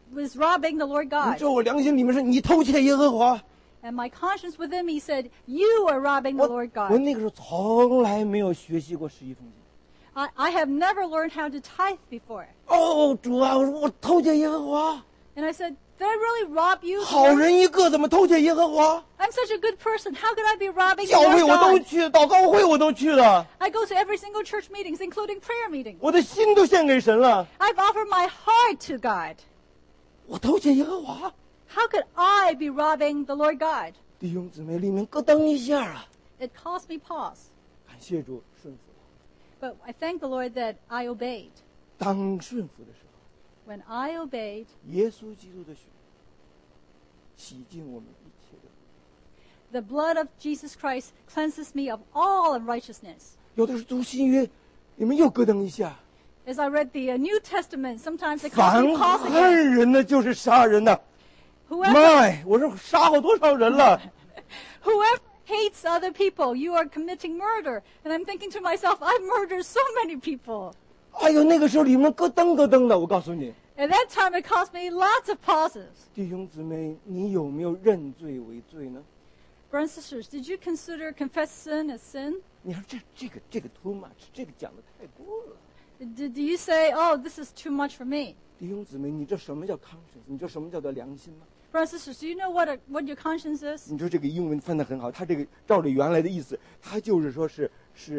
was robbing the Lord 你 God. 知道我良心里面说你偷窃耶和华。 And my conscience within me said, you are robbing the Lord 我 God. 那个时候从来没有学习过11奉献。 I have never learned how to tithe before. 哦，主啊，我说我偷窃耶和华， And I said, did I really rob you? 好人一个，怎么偷窃耶和华？ I'm such a good person. How could I be robbing 教 the 会 Lord 我都 God? 去，祷告会我都去了， I go to every single church meetings, including prayer meetings. 我的心都献给神了， I've offered my heart to God. 我偷窃耶和华。 How could I be robbing the Lord God? 弟兄姊妹，里面咯噔一下啊！ It caused me pause. 感谢主，顺服了。 But I thank the Lord that I obeyed. 当顺服的时候， When I obeyed, 耶稣基督的血洗净我们一切的。 the blood of Jesus Christ cleanses me of all unrighteousness. 有的是读新约，你们又咯噔一下。 As I read the New Testament, sometimes it caused 凡 me pause again. 恨人的，就是杀人的。 Whoever, 妈，我说杀过多少人了？ whoever hates other people, you are committing murder. And I'm thinking to myself, I've murdered so many people. 哎呦，那个时候里面咯噔咯噔的。我告诉你， At that time, it caused me lots of pauses. 弟兄姊妹，你有没有认罪为罪呢？ Brothers and sisters, did you consider confess sin as sin? 你说这个 too much，这个讲的太多了。 Do you say, oh, this is too much for me? 弟兄姊妹，你知道什么叫 conscience？你知道什么叫做良心吗？ Brothers and sisters, do you know what your conscience is? 你说这个英文翻得很好，它这个照着原来的意思，它就是说是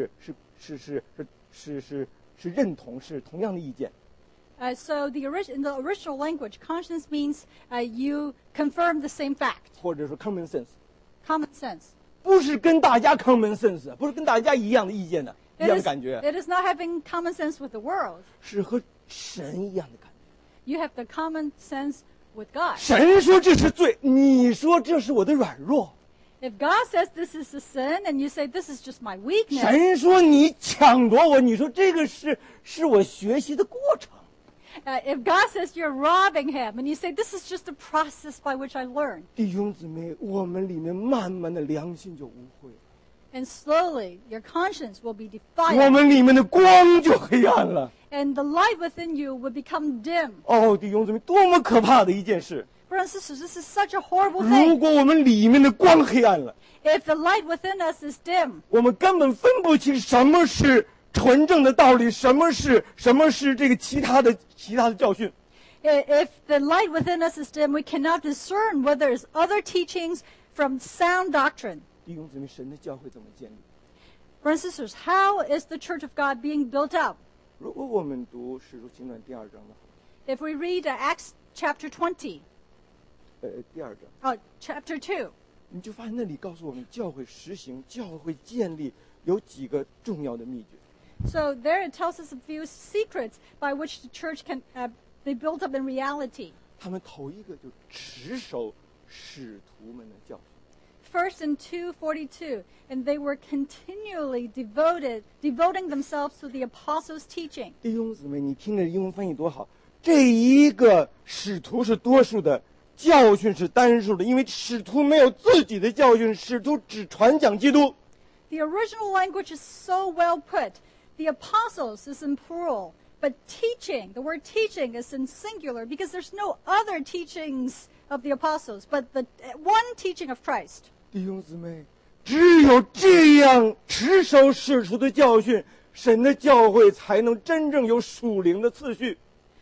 认同，是同样的意见。 So in the original language, conscience means you confirm the same fact, 或者说 common sense， common sense. 不是跟大家 common sense， 不是跟大家一样的意见的，一 It 样的 is, 感觉， it is not having common sense with the world. 是和神一样的感觉。 You have the common sense with God. 神说这是罪，你说这是我的软弱。 If God says this is a sin, and you say this is just my weakness, 神说你抢夺我，你说这个是我学习的过程。 if God says you're robbing Him, and you say this is just a process by which I learn, 弟兄姊妹，我们里面慢慢的良心就污秽， and slowly your conscience will be 我 defiled, 们里面的光就黑暗了。 and the light within you will become dim. 哦，弟兄姊妹，多么可怕的一件事！ Brothers and sisters, this is such a horrible 如 thing. 果我们里面的光黑暗了， If the light within us is dim, 我们根本分不清什么是纯正的道理，什么是这个其他的教训。 if the light within us is dim, we cannot discern whether it's other teachings from sound doctrine. 弟兄姊妹，神的教会怎么建立？ Brothers and sisters, how is the church of God being built up? 如果我们读《使徒行传》第2章的话， If we read Acts chapter 20, 第2章， chapter 2, 你就发现那里告诉我们，教会实行、教会建立有几个重要的秘诀。 so there it tells us a few secrets by which the church can be built up in reality. 他们头一个就持守使徒们的教训。 First in 2:42, and they were continually devoting themselves to the apostles' teaching. 弟兄姊妹，你听着英文翻译多好！这一个使徒是多数的，教训是单数的，因为使徒没有自己的教训，使徒只传讲基督。 The original language is so well put. The apostles is in plural, but teaching, the word teaching is in singular because there's no other teachings of the apostles, but the one teaching of Christ. 弟兄姊妹，只有这样持守使徒的教训，神的教会才能真正有属灵的次序。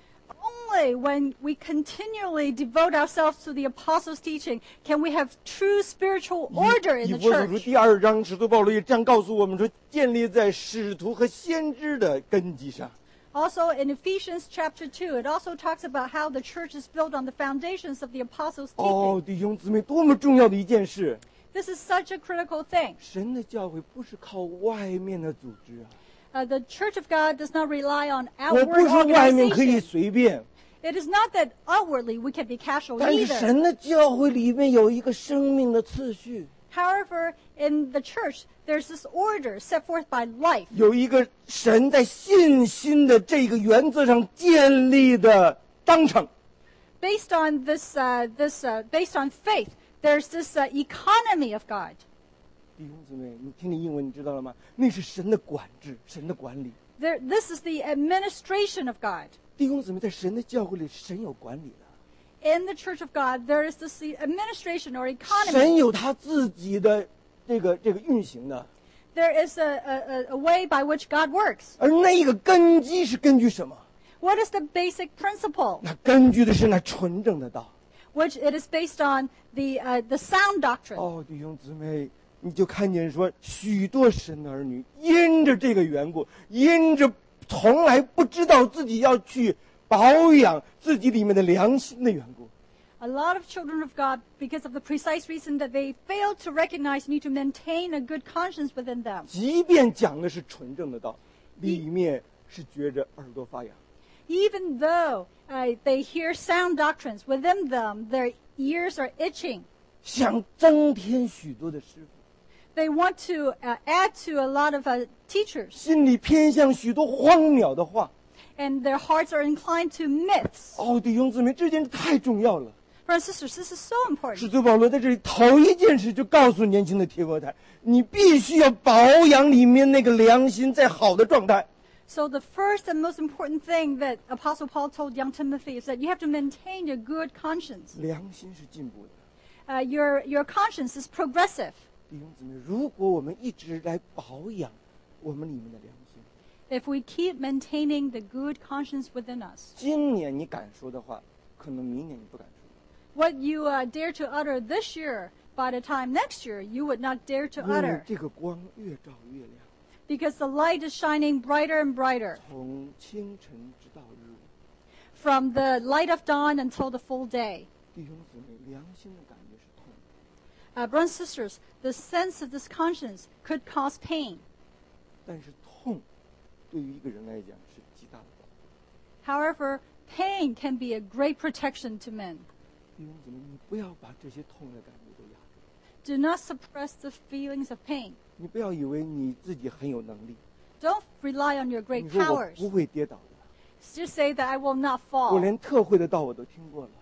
Only when we continually devote ourselves to the apostles' teaching can we have true spiritual order in 以 the 弗所书 church. 第2章，使徒保罗也这样告诉我们说，建立在使徒和先知的根基上。 Also in Ephesians chapter 2, it also talks about how the church is built on the foundations of the apostles' teaching. 哦，弟兄姊妹，多么重要的一件事！ This is such a critical thing. 神的教会不是靠外面的组织啊， The church of God does not rely on 我 outward 不是外面可以 organization. 随便。 It is not that outwardly we can be casual 但是 either. 神的教会里面有一个生命的次序， However, in the church, there's this order set forth by life. 有一个神在信心的这个原则上建立的章程。 Based on based on faith, there's this economy of God. 弟兄姊妹，你听听英文，你知道了吗？那是神的管制，神的管理。 This is the administration of God. 弟兄姊妹，在神的教会里，神有管理的。 in the Church of God, there is this administration or 神 economy. 有他自己的这个运行的， There is a way by which God works. 而那个根基是根据什么？ What is the basic principle? 那根据的是那纯正的道。 Which it is based on the sound doctrine. 哦，弟兄姊妹，你就看见说，许多神的儿女因着这个缘故，因着从来不知道自己要去保养自己里面的良心的缘故， A lot of children of God, because of the precise reason that they fail to recognize need to maintain a good conscience within them. 即便讲的是纯正的道，里面是觉着耳朵发痒。 Even though they hear sound doctrines, within them their ears are itching. 想增添许多的师傅， They want to add to a lot of teachers, 心里偏向许多荒谬的话。 and their hearts are inclined to myths. 哦，弟兄姊妹，这件事太重要了。 Brothers and sisters, this is so 使 important. 徒保罗在这里头一件事就告诉年轻的提摩太，你必须要保养里面那个良心在好的状态。 So the first and most important thing that Apostle Paul told young Timothy is that you have to maintain your good conscience. 良心是进步的。 Your conscience is progressive. 弟兄姊妹，如果我们一直来保养我们里面的良心， If we keep maintaining the good conscience within us, 今年你敢说的话，可能明年你不敢说。 what you dare to utter this year, by the time next year, you would not dare to 因为 utter. 这个光越照越亮， Because the light is shining brighter and brighter 从清晨直到日午。 from the light of dawn until the full day. 弟兄姊妹，良心的感觉是痛的， Brothers and sisters, the sense of this conscience could cause pain. 但是痛对于一个人来讲是极大的保护。 However, pain can be a great protection to men. 弟兄姊妹，你不要把这些痛的感觉都压住， Do not suppress the feelings of pain. 你不要以为你自己很有能力， Don't rely on your 你 great 说我 powers. 不会跌倒的， Just say that I will not 我 fall. 连特会的道我都听过了，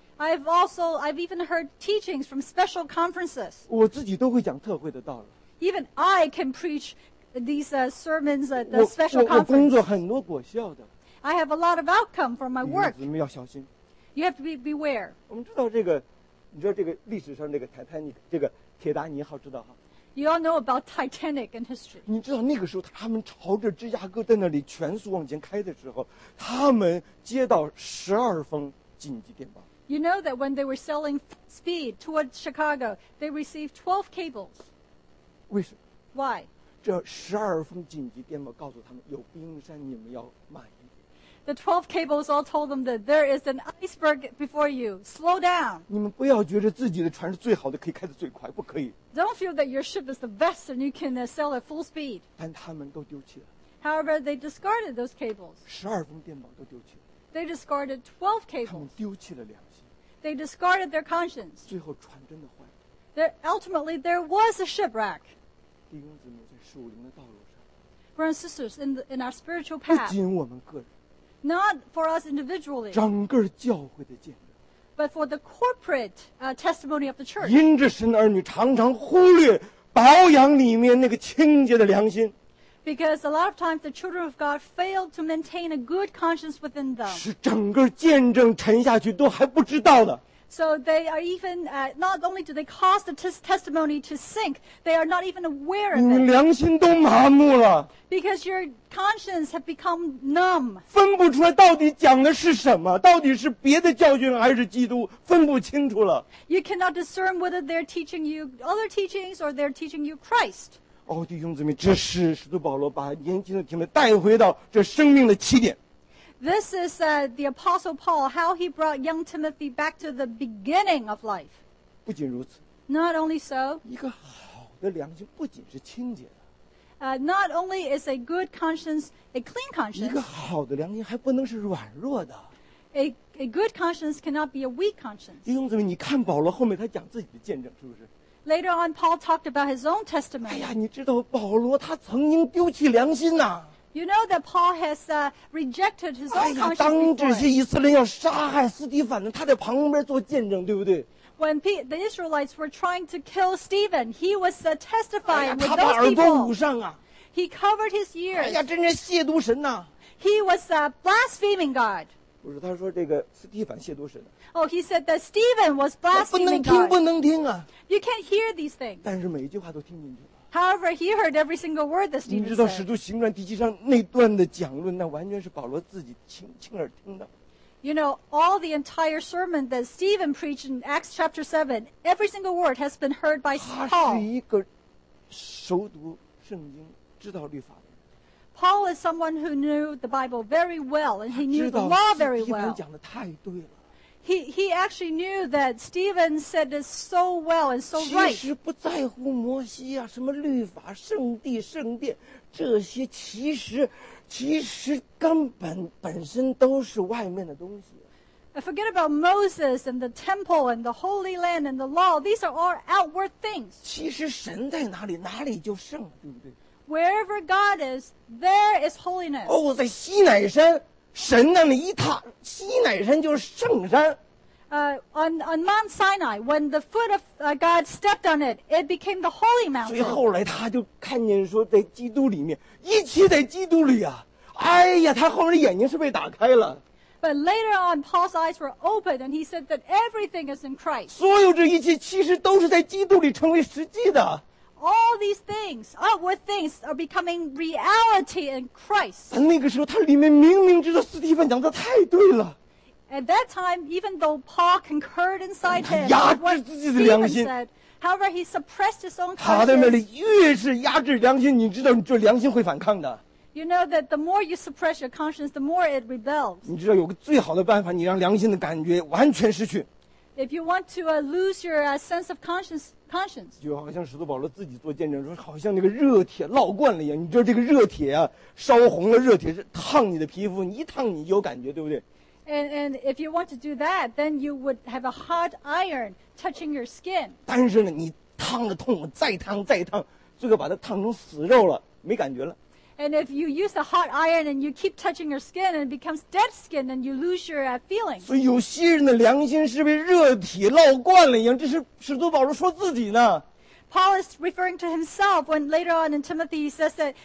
I've even heard teachings from special conferences. 我自己都会讲特会的道了。 Even I can preach these sermons at 我 the special 我工 conference. 作很多果效的， I have a lot of outcome from my 弟 work. 兄姊妹要小心。 You have to beware. 我们知道这个，你知道这个历史上这个泰坦尼克这个铁达尼号知道哈？ You all know about Titanic in history. 你知道那个时候他们朝着芝加哥在那里全速往前开的时候，他们接到12封紧急电报。 You know that when they were selling speed toward Chicago, they received 12 cables. 为什么？ Why? 这12封紧急电报告诉他们有冰山，你们要慢一点。 The 12 cables all told them that there is an iceberg before you. Slow down. 你们不要觉得自己的船是最好的，可以开得最快，不可以。 Don't feel that your ship is the best and you can sail at full speed. 但他们都丢弃了， However, they discarded those cables. 12封电报都丢弃了， They discarded 12 他 cables. 们丢弃了良心， They discarded their conscience. 最后船真的坏了。 Ultimately, there was a shipwreck. 弟兄姊妹，在属灵的道路上， Brothers and sisters, in our spiritual 不 path, 仅我们个人， not for us individually, 整个教会的见证。 but for the corporate testimony of the church. 因着神的儿女常常忽略保养里面那个清洁的良心， Because a lot of times the children of God fail to maintain a good conscience within them. 使整个见证沉下去都还不知道的。 So they are even, not only do they cause the testimony to sink, they are not even aware 你 of 们 it. 良心都麻木了， Because your conscience have become numb. 分不出来到底讲的是什么，到底是别的教训还是基督，分不清楚了。 You cannot discern whether they're teaching you other teachings or they're teaching you Christ. 哦，弟兄姊妹，这是使徒保罗把年轻的提摩太带回到这生命的起点。 This is the Apostle Paul, how he brought young Timothy back to the beginning of life. 不仅如此， Not only so, 一个好的良心不仅是清洁的， not only is a good conscience a clean 一个 conscience, 好的良心还不能是软弱的。 a good conscience cannot be a weak conscience. 弟兄姊妹，你看保罗后面他讲自己的见证，是不是？ Later on, Paul talked about his own 哎 testimony. 呀，你知道保罗他曾经丢弃良心呐、 You know that Paul has rejected his 哎 own 呀， conscience 当这 before. 些以色列要杀害斯提凡呢，他在旁边做见证，对不对？ When the Israelites were trying to kill Stephen, he was 哎呀 testifying with 他把 those 耳朵捂 people. 上啊！ He covered his 哎 ears. 呀，真是亵渎神呐、 He was blaspheming God. 不是，他说这个斯蒂凡亵渎神， Oh, he said that Stephen was 不能 blaspheming 听，不 God. 能听啊！ You can't hear these things. 但是每一句话都听进去了。 However, he heard every single word that 你 Stephen 知道《使 said. 徒行传》第7章那段的讲论，那完全是保罗自己亲耳听的。 You know, all the entire sermon that Stephen preached in Acts chapter 7, every single word has been heard by 他是 Paul. 一个熟读圣经、知道律法的人， Paul is someone who knew the Bible very well, and he 知 knew the 道 law 斯 very 蒂凡 well. 讲的太对了。 He actually knew that Stephen said this so well and so 其 right. 实不在乎摩西啊，什么律法、圣地、圣殿这些，其实根本身都是外面的东西。 Forget about Moses and the temple and the Holy Land and the law. These are all outward things. 其实神在哪里，哪里就圣，对不对？ Wherever God is, there is holiness. 哦，在西乃山，神那里一踏，西乃山就是圣山。 On Mount Sinai, when the foot of God stepped on it, it became the holy 所以 mountain. 后来他就看见说，在基督里面，一切在基督里啊！哎呀，他后面的眼睛是被打开了， But later on, Paul's eyes were opened, and he said that everything is in Christ. 所有这一切其实都是在基督里成为实际的。 All these things, outward things, are becoming reality in Christ. 那个时候，他里面明明知道斯蒂芬讲的太对了， At that time, even though Paul concurred inside him 压 with what 制自己的良 Stephen 心。 said, however, he suppressed his own 他在那 conscience. 里越是压制良心，你知道，这良心会反抗的。 You know that the more you suppress your conscience, the more it rebels. 你知道有个最好的办法，你让良心的感觉完全失去， If you want to lose your sense of conscience, 就好像使徒保罗自己做见证说，好像那个热铁烙惯了一样。你知道这个热铁啊，烧红了，热铁是烫你的皮肤，你一烫你就有感觉，对不对？ and if you want to do that, then you would have a hot iron touching your skin. 但是呢，你烫的痛，再烫再烫，最后把它烫成死肉了，没感觉了。 And if you use the hot iron and you keep touching your skin and it becomes dead skin, then you lose your feelings. 所以有些人的良心是被热铁烙惯了一样，这是使徒保罗说自己呢。 Paul is referring to himself when later on in Timothy he says that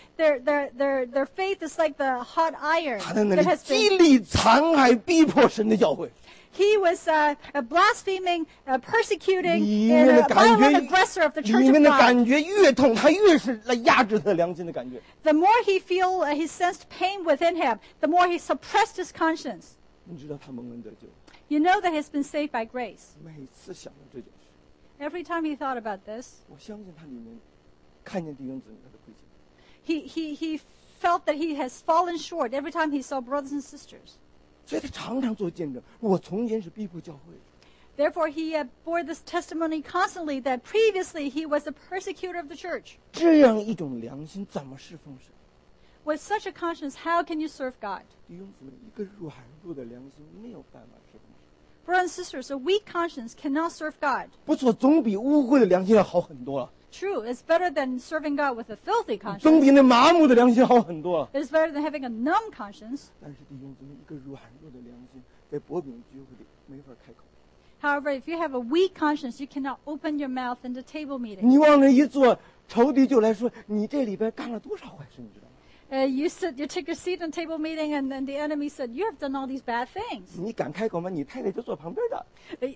their faith is like the hot iron 他在那 that 里 has 激 been. 励、残害、逼迫神的教会。 He was blaspheming, persecuting, 里 and 面的 a 感 violent 觉， aggressor of the 里 Church of 面的 God. 感觉越痛，他越是来压制他的良心的感觉。 The more he sensed pain within him, the more he suppressed his conscience. 你知道他蒙恩得救， You know that he's been saved by grace. 每次想到这件事， Every time he thought about this, 我相信他里面看见弟兄姊妹他的亏欠， he felt that he has fallen short every time he saw brothers and sisters. 所以他常常做见证。我从前是逼迫教会的， Therefore, he bore this testimony constantly that previously he was a persecutor of the church. 这样一种良心怎么侍奉神？ With such a conscience, how can you serve God? 弟兄姊妹，一个软弱的良心没有办法侍奉神。 Brothers and sisters, a weak conscience cannot serve God. 不错，总比污秽的良心要好很多了， True, it's better than serving God with a filthy 总 conscience. 比那麻木的良心好很多了。 It's better than having a numb conscience. 但是弟兄姊妹，一个软弱的良心，在薄饼聚会里没法开口。 However, if you have a weak conscience, you cannot open your mouth in the table meeting. 你往那一坐，仇敌就来说你这里边干了多少坏事，你知道吗？ You take your seat in table meeting, and then the enemy said, "You have done all these bad things." 你敢开口吗？你太太就坐旁边的，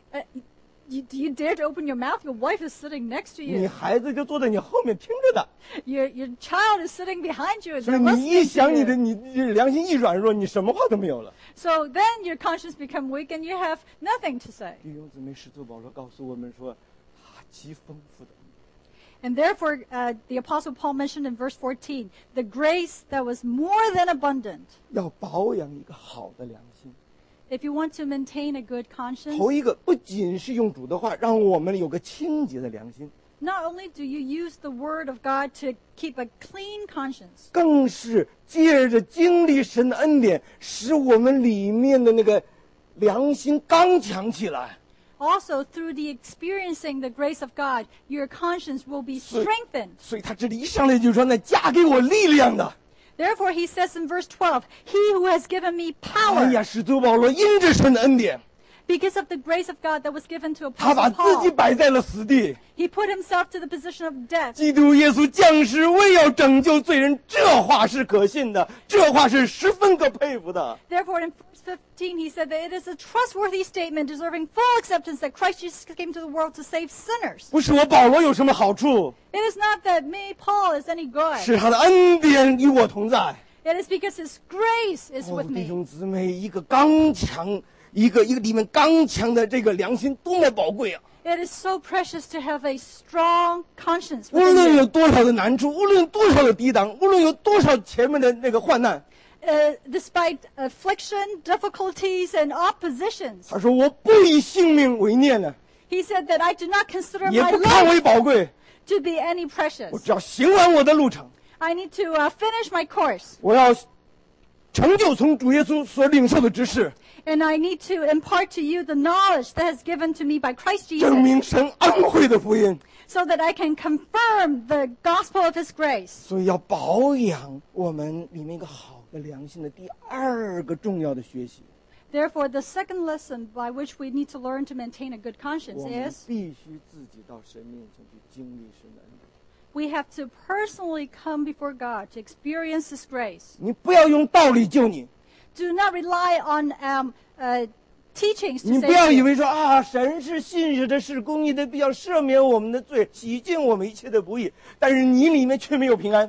Do you dare to open your mouth? Your wife is sitting next to 你 you. 孩子就坐在你后面听着的。 Your child is sitting behind you. And 所以 they're 你一 listening 想 to 你的 you. 你良心一软弱，你什么话都没有了。 So then your conscience become weak, and you have nothing to say. 弟兄姊妹，使徒保罗告诉我们说，极丰富的。 And therefore, the Apostle Paul mentioned in verse 14, the grace that was more than abundant. 要保养一个好的良心。 If you want to maintain a good conscience, 头一个不仅是用主的话，让我们有个清洁的良心， not only do you use the word of God to keep a clean conscience, 更是借着经历神的恩典，使我们里面的那个良心刚强起来。 also through the experiencing the grace of God, your conscience will be strengthened. 所以他这里一上来就说：“那加给我力量的。 Therefore, he says in verse 12, He who has given me ” 哎 power. 呀，使徒保罗因着神的恩典， Because of the grace of God that was given to 他把 Apostle 自己 Paul, 摆在了死地。 he put himself to the position of death. 基督耶稣降世为要拯救罪人，这话是可信的，这话是十分可佩服的。 Therefore, in verse 15, he said that it is a trustworthy statement deserving full acceptance that Christ Jesus came to the world to save sinners. 不是我保罗有什么好处， It is not that me, Paul, is any good. 是他的恩典与我同在。 It is because his grace is 哦， with 弟 me. 兄姊妹，一个刚强，一个里面刚强的这个良心多么宝贵啊！ It is so precious to have a strong conscience 无论 within 有 you. 多少的难处，无论有多少的抵挡，无论有多少前面的那个患难， Despite affliction, difficulties, and oppositions, 他说我不以性命为念呢， he said that I do not consider 也 my 不看 life 为宝贵， to be any 我 precious. 只要行完我的路程， I need to finish my course, 我要成就从主耶稣所领受的知识， and I need to impart to you the knowledge that has given to me by Christ 证 Jesus, 明神恩惠的福音。 so that I can confirm the gospel of his grace. 所以要保养我们里面一个好的良心的第二个重要的学习， Therefore, the second lesson by which we need to learn to maintain a good conscience 我们 is 必须自己到神面前去经历神的恩典。 we have to personally come before God to experience his grace. 你不要用道理救你， Do not rely on teachings 你 to 不要 save 以 you. 为说啊，神是信实的，是公义的，必要赦免我们的罪，洗净我们一切的不义。但是你里面却没有平安。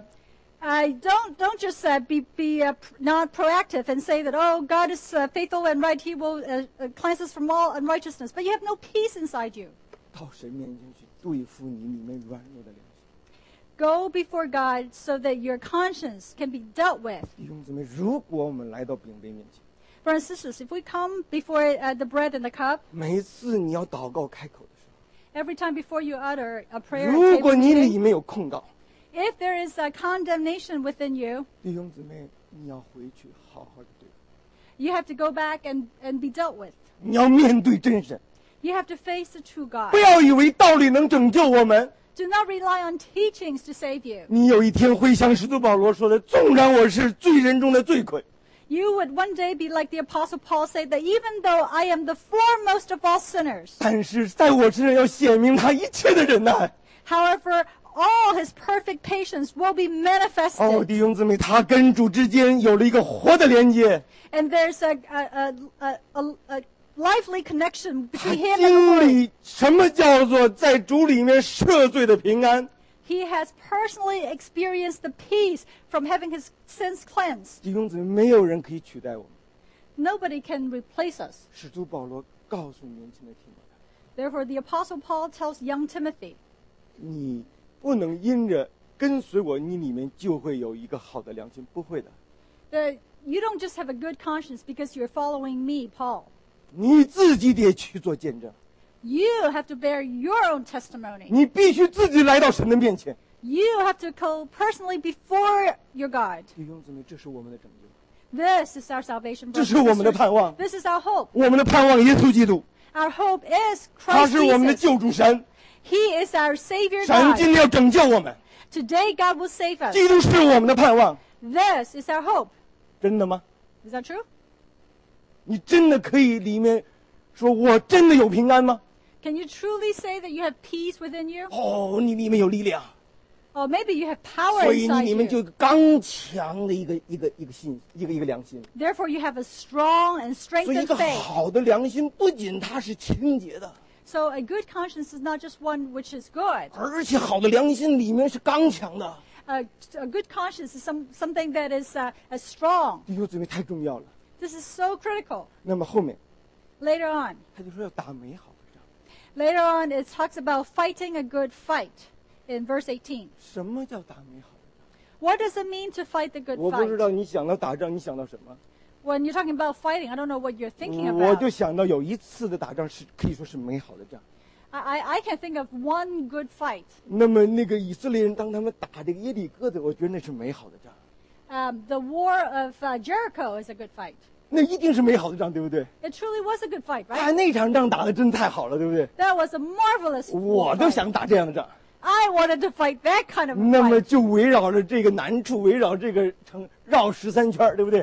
Don't just be not proactive and say that, oh, God is faithful and right. He will cleanse us from all unrighteousness. But you have no peace inside you. 到神面前去对付你里面软弱的良心。 Go before God so that your conscience can be dealt with. 弟兄姊妹，如果我们来到饼杯面前， Brothers and sisters, if we come before the bread and the cup, 每一次你要祷告开口的时 every time before you utter a 候， prayer, 如果 table 你 meeting, 里面有控告， if there is a condemnation within you, 弟兄姊妹，你要回去好好的对付， you have to go back and be dealt with. 你要面对真神， You have to face the true God. 不要以为道理能拯救我们。 Do not rely on teachings to save you. 你有一天会像使徒保罗说的：“纵然我是罪人中的罪魁， You would one day be like the Apostle Paul say that even though I am the foremost of all sinners, 但是在我身上要显明他一切的忍耐。 however, all his perfect patience will be 哦， manifested. 弟兄姊妹，他跟主之间有了一个活的连接， And there's a lively connection 他 between him and the 经 Lord. 历什么叫做在主里面赦罪的平安。 He has personally experienced the peace from having his sins cleansed. 弟兄姊妹，没有人可以取代我们。 Nobody can replace us. 使徒保罗告诉年轻的提摩太， Therefore, the Apostle Paul tells young Timothy, 你不能因着跟随我，你里面就会有一个好的良心，不会的。 that you don't just have a good conscience because you're following me, Paul. 你自己得去做见证， You have to bear your own testimony. 你必须自己来到神的面前。 You have to go personally before your God. 弟兄姊妹，这是我们的拯救， This is our salvation. 这 brothers 是 and 我们的 sisters. 盼望。 This is our hope. 我们的盼望，耶稣基督， Our hope is 他 Christ 是我们的 Jesus. 救主神， He is our Savior 神今 God. 天要拯救我们， Today, God will save us. 基督是我们的盼望， This is our hope. 真的吗？ Is that true? 你真的可以里面说，我真的有平安吗？ Can you truly say that you have peace within you? 哦，你里面有力量， Or maybe you have power 所以你 inside 里面就 you. 有刚强的一个心，一个良心。 Therefore, you have a strong and 所以一 strengthened 个 faith. 好的良心，不仅它是清洁的， So a good conscience is not just one which is good. 而且好的良心里面是刚强的。 A good conscience is something that is strong. 弟兄姊妹，太重要了。 This is so critical. 那么后面 Later on, 他就说要打美好的仗。 later on, it talks about fighting a good fight in verse 18. 什么叫打美好的仗？ What does it mean to fight the good 我不知道 fight? 你想到打仗，你想到什么？ When you're talking about fighting, I don't know what you're thinking 我 about. 就想到有一次的打仗是可以说是美好的仗。 I can think of one good fight. 那么那个以色列人当他们打这个耶利哥的，我觉得那是美好的仗， The war of Jericho is a good fight. 那一定是美好的仗，对不对？ It truly was a good fight, 哎， right? 那场仗打的真太好了，对不对？ That was a marvelous 我 war 都 fight. 想打这样的仗。 I wanted to fight that kind of 那么 fight. 就围绕着这个难处，围绕这个城绕13圈儿，对不对？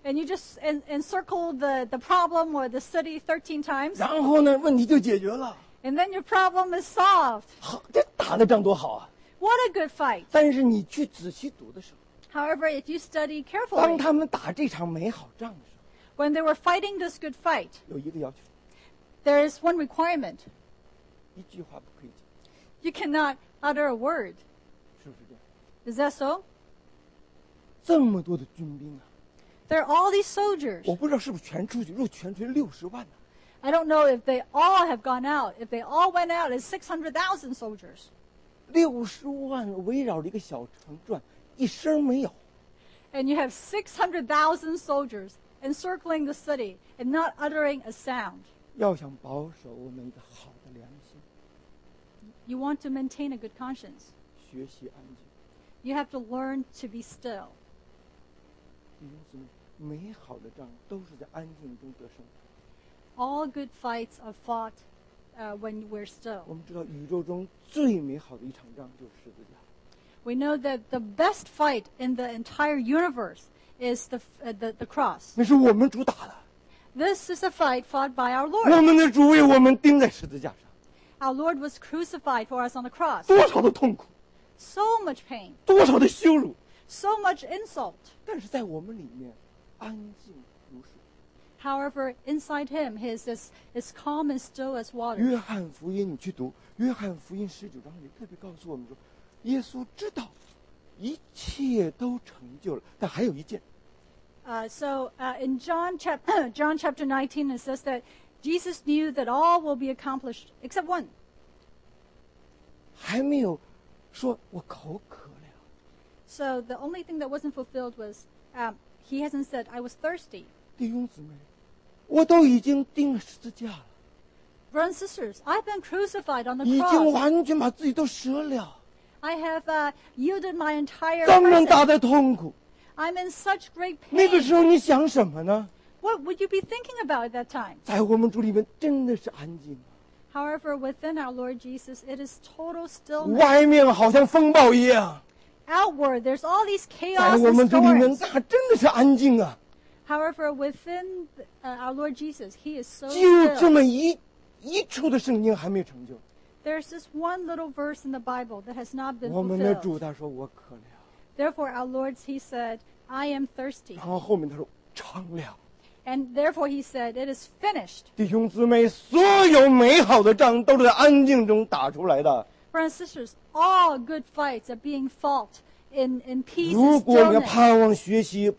and you just encircle the problem or the city 13 times, 然后呢，问题就解决了。 and then your problem is solved. 好，这打的仗多好啊！ What a good fight. 但是你去仔细读的时候， However, if you study 当 carefully, 他们打这场美好仗的时候， when they were fighting this good fight, 有一个要求， there is one requirement. 一句话不可以讲， You cannot utter a word. 是不是这样？ Is that so? 这么多的军兵啊， There are all these soldiers. 我不知道是不是全出去，如果全出去60万呢、 I don't know if they all have gone out. If they all went out, it's 600,000 soldiers. 60万围绕着一个小城转，一声没有。 And you have 600,000 soldiers encircling the city and not uttering a sound. 要想保守我们一个好的良心， You want to maintain a good conscience. 学习安静。 You have to learn to be still. 弟兄姊妹，美好的仗都是在安静中得胜。 All good fights are fought when we're still. 我们知道宇宙中最美好的一场仗就是十字架。 We know that the best fight in the entire universe is the cross. 那是我们主打的， This is a fight fought by our 我 Lord. 们的主为我们钉在十字架上， Our Lord was crucified for us on the cross. 多少的痛苦， So much pain, 多少的羞辱， so much insult. 但是在我们里面安静如水。 However, inside him, his is calm and still as water. 约翰福音你去读，约翰福音19章里特别告诉我们说，耶稣知道一切都成就了，但还有一件， In John chapter 19, it says that Jesus knew that all will be accomplished except one. 还没有说我口渴了。 So the only thing that wasn't fulfilled was he hasn't said, I was thirsty. 弟兄姊妹，我都已经钉了十字架了， Brothers and sisters, I've been crucified on the 已经 cross. 完全把自己都舍了， I have yielded my entire 这么 person. 大的痛苦， I'm in such great 那个 pain. 时候你想什么呢？ What would you be thinking about at that time? 在我们主里面真的是安静， However, within our Lord Jesus, it is total stillness. 外面好像风暴一样， Outward, there's all these 在 chaos 我 and 们主里面 storms. 那真的是安静啊！ However, within our Lord Jesus, He is so 只有这 still. 么一处的圣经还没有成就。 There's this one little verse in the Bible that has not been 我们的 fulfilled. 主他说我渴了， Therefore, our Lord, He said, I am thirsty. 然后后面他说成了。 And therefore, He said, it is finished. 弟兄姊妹，所有美好的仗都是在安静中打出来的。 Brothers and sisters, all good fights are being fought in peace 如 and 果我们要 stillness. 盼望学习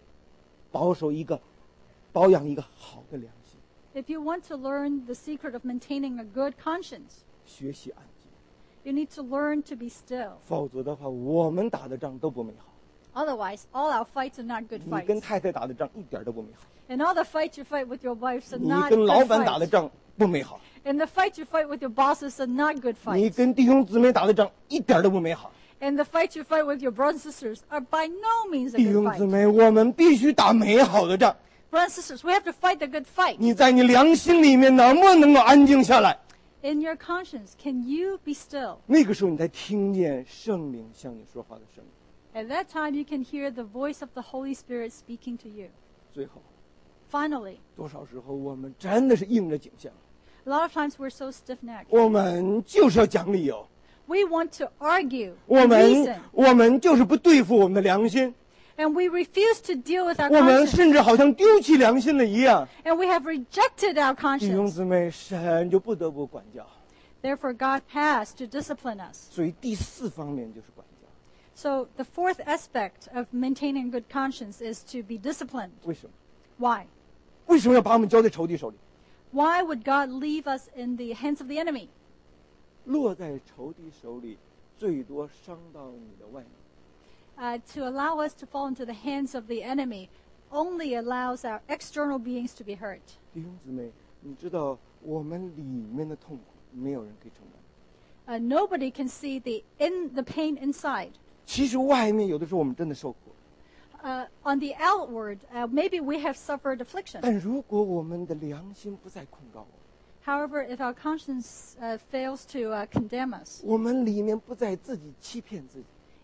保养一个好的良心， If you want to learn the secret of maintaining a good conscience, 学习安静， you need to learn to be still. 否则的话，我们打的仗都不美好。 Otherwise, all our fights are not good 你跟 fights. 太太打的仗一点都不美好， And all the fights you fight with your wives are 你 not 跟老 good 板打的 fights. 仗不美好， And the fights you fight with your bosses are not good 你 fights. 跟弟兄姊妹打的仗一点都不美好。 And the fights you fight with your brothers and sisters are by no means a 弟 good 兄姊 fight. 妹，我们必须打美好的仗。 Brothers and sisters, we have to fight the good fight. 你在你良心里面能不能够安静下来？ In your conscience, can you be still? 那个时候，你才听见圣灵向你说话的声音。 At that time, you can hear the voice of the Holy Spirit speaking to you. 最后， Finally, 多少时候我们真的是应着景象， a lot of times we're so stiff-necked. 我们就是要讲理由， We want to argue, 我 reason, 们就是不对付我们的良心， and we refuse to deal with our 我们 conscience. 甚至好像丢弃良心了一样。 And we have rejected our 弟兄 conscience. 姊妹，神就不得不管教。 Therefore, God has to discipline us. 所以第4方面就是管教。 So the fourth aspect of maintaining a good conscience is to be disciplined. 为什么？ Why? 为什么要把我们交在仇敌手里？ Why would God leave us in the hands of the enemy? 落在仇敌手里，最多伤到你的外面。 To allow us to fall into the hands of the enemy only allows our external beings to be hurt. 弟兄姊妹，你知道我们里面的痛苦，没有人可以承担。 Nobody can see the pain inside. 其实外面有的时候我们真的受苦， On the outward, maybe we have suffered affliction. 但如果我们的良心不再控告我们， However, if our conscience fails to condemn us, 我们里面不再自己欺骗自己，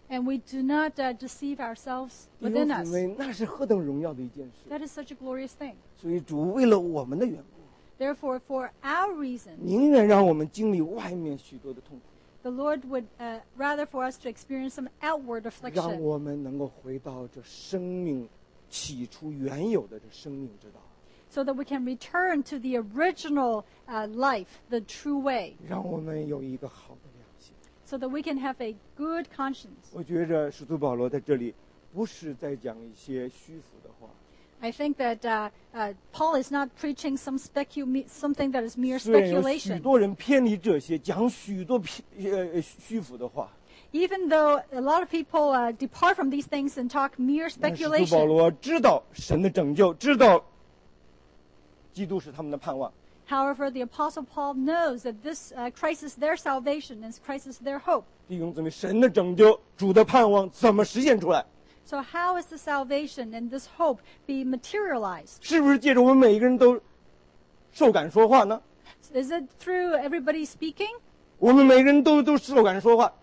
And we do not deceive ourselves 弟兄 within 姊 us. 妹，那是何等荣耀的一件事！ That is such a glorious thing. 所以主为了我们的缘故， Therefore, for our reason, 宁愿让我们经历外面许多的痛苦， the Lord would rather for us to experience some outward 让 affliction 我们能够回到这生命起初原有的这生命之道， so that we can return to the original life, the true way, 让我们有一个好的良心。 so that we can have a good conscience. 我觉着使徒保罗在这里不是在讲一些虚浮的话， I think that Paul is not preaching something that is mere 虽然有许 speculation. 多人偏离这些，讲许多虚浮的话， Even though a lot of people depart from these things and talk mere 但使徒保 speculation, 罗知道神的拯救，知道基督是他们的盼望。 however, the Apostle Paul knows that this Christ is their salvation and Christ is their hope. 弟兄姊妹，神的拯救、主的盼望怎么实现出来？ So how is the salvation and this hope be materialized? 是不是借着我们每一个人都受感说话呢？ Is it through everybody speaking? 我们每个人都受感说话。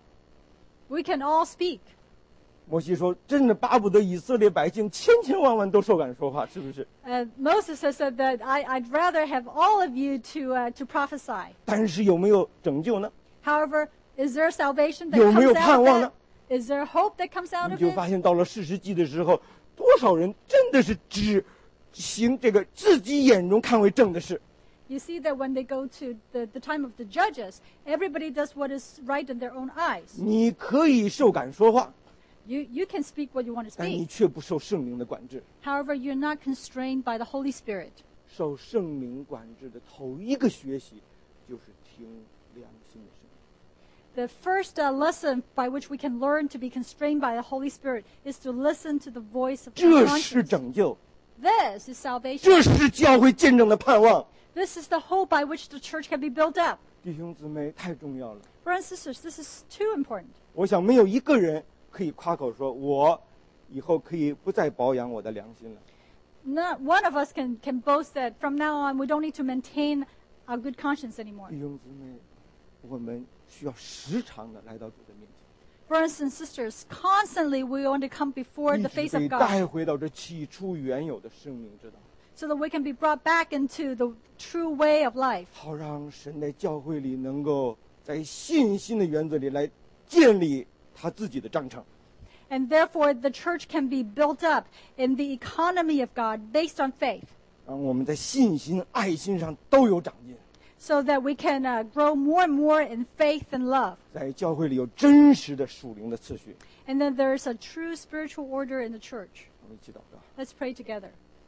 We can all speak. 摩西说：“真的巴不得以色列百姓千千万万都受感说话，是不是？ Moses has said that I'd rather have all of you to prophesy. 但是有没有拯救呢？ However, is there salvation that 有没有 comes 盼 out 望 of 呢 that?？ Is there hope that comes out 你 of 就 it? 发现到了士师记的时候，多少人真的是只行这个自己眼中看为正的事， You see that when they go to the time of the judges, everybody does what is right in their own eyes. 你可以受感说话， You can speak what you want to 但你 speak. 却不受圣灵的管制。 However, you're not constrained by the Holy Spirit. 受圣灵管制的头一个学习，就是听良心的声音。 The first lesson by which we can learn to be constrained by the Holy Spirit is to listen to the voice of 这 our 是 conscience. 拯救， This is salvation. 这是教会见证的盼望。 This is the hope by which the church can be built up. 弟兄姊妹，太重要了。 Brothers and sisters, this is too important. 我想没有一个人可以夸口说，我以后可以不再保养我的良心了。 Not one of us can boast that from now on we don't need to maintain our good conscience anymore. 弟兄姊妹，我们需要时常的来到主的面前， Brothers and sisters, constantly we want to come before 一 the 直 face 被 of 带 God 回到这起初原有的生命之道， so that we can be brought back into the true way of life. 好让神在教会里能够在信心的原则里来建立他自己的章程。 And therefore the church can be built up in the economy of God based on faith, 让我们在信心、爱心上都有长进， so that we can grow more and more in faith and love. 在教会里有真实的属灵的次序。 And then there's a true spiritual order in the church. 我们一起祷告。 Let's pray together.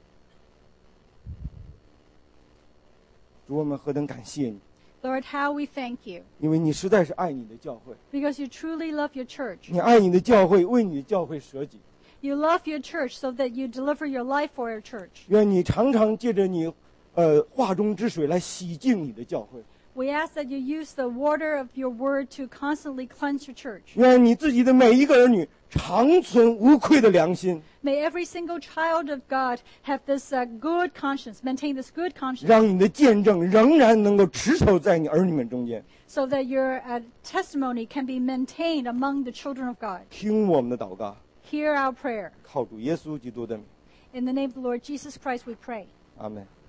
主，我们何等感谢你， Lord, how we thank you, 因为你实在是爱你的教会， because you truly love your church. 你爱你的教会，为你的教会舍己。 You love your church so that you deliver your life for your church. 愿你常常借着你，话中之水来洗净你的教会。 We ask that you use the water of your word to constantly cleanse your church. 愿你自己的每一个儿女长存无愧的良心， May every single child of God have this good conscience, maintain this good conscience, 让你的见证仍然能够持守在你儿女们中间。 so that your testimony can be maintained among the children of God. 听我们的祷告， Hear our prayer. 靠主耶稣基督的名， In the name of the Lord Jesus Christ we pray. 阿门。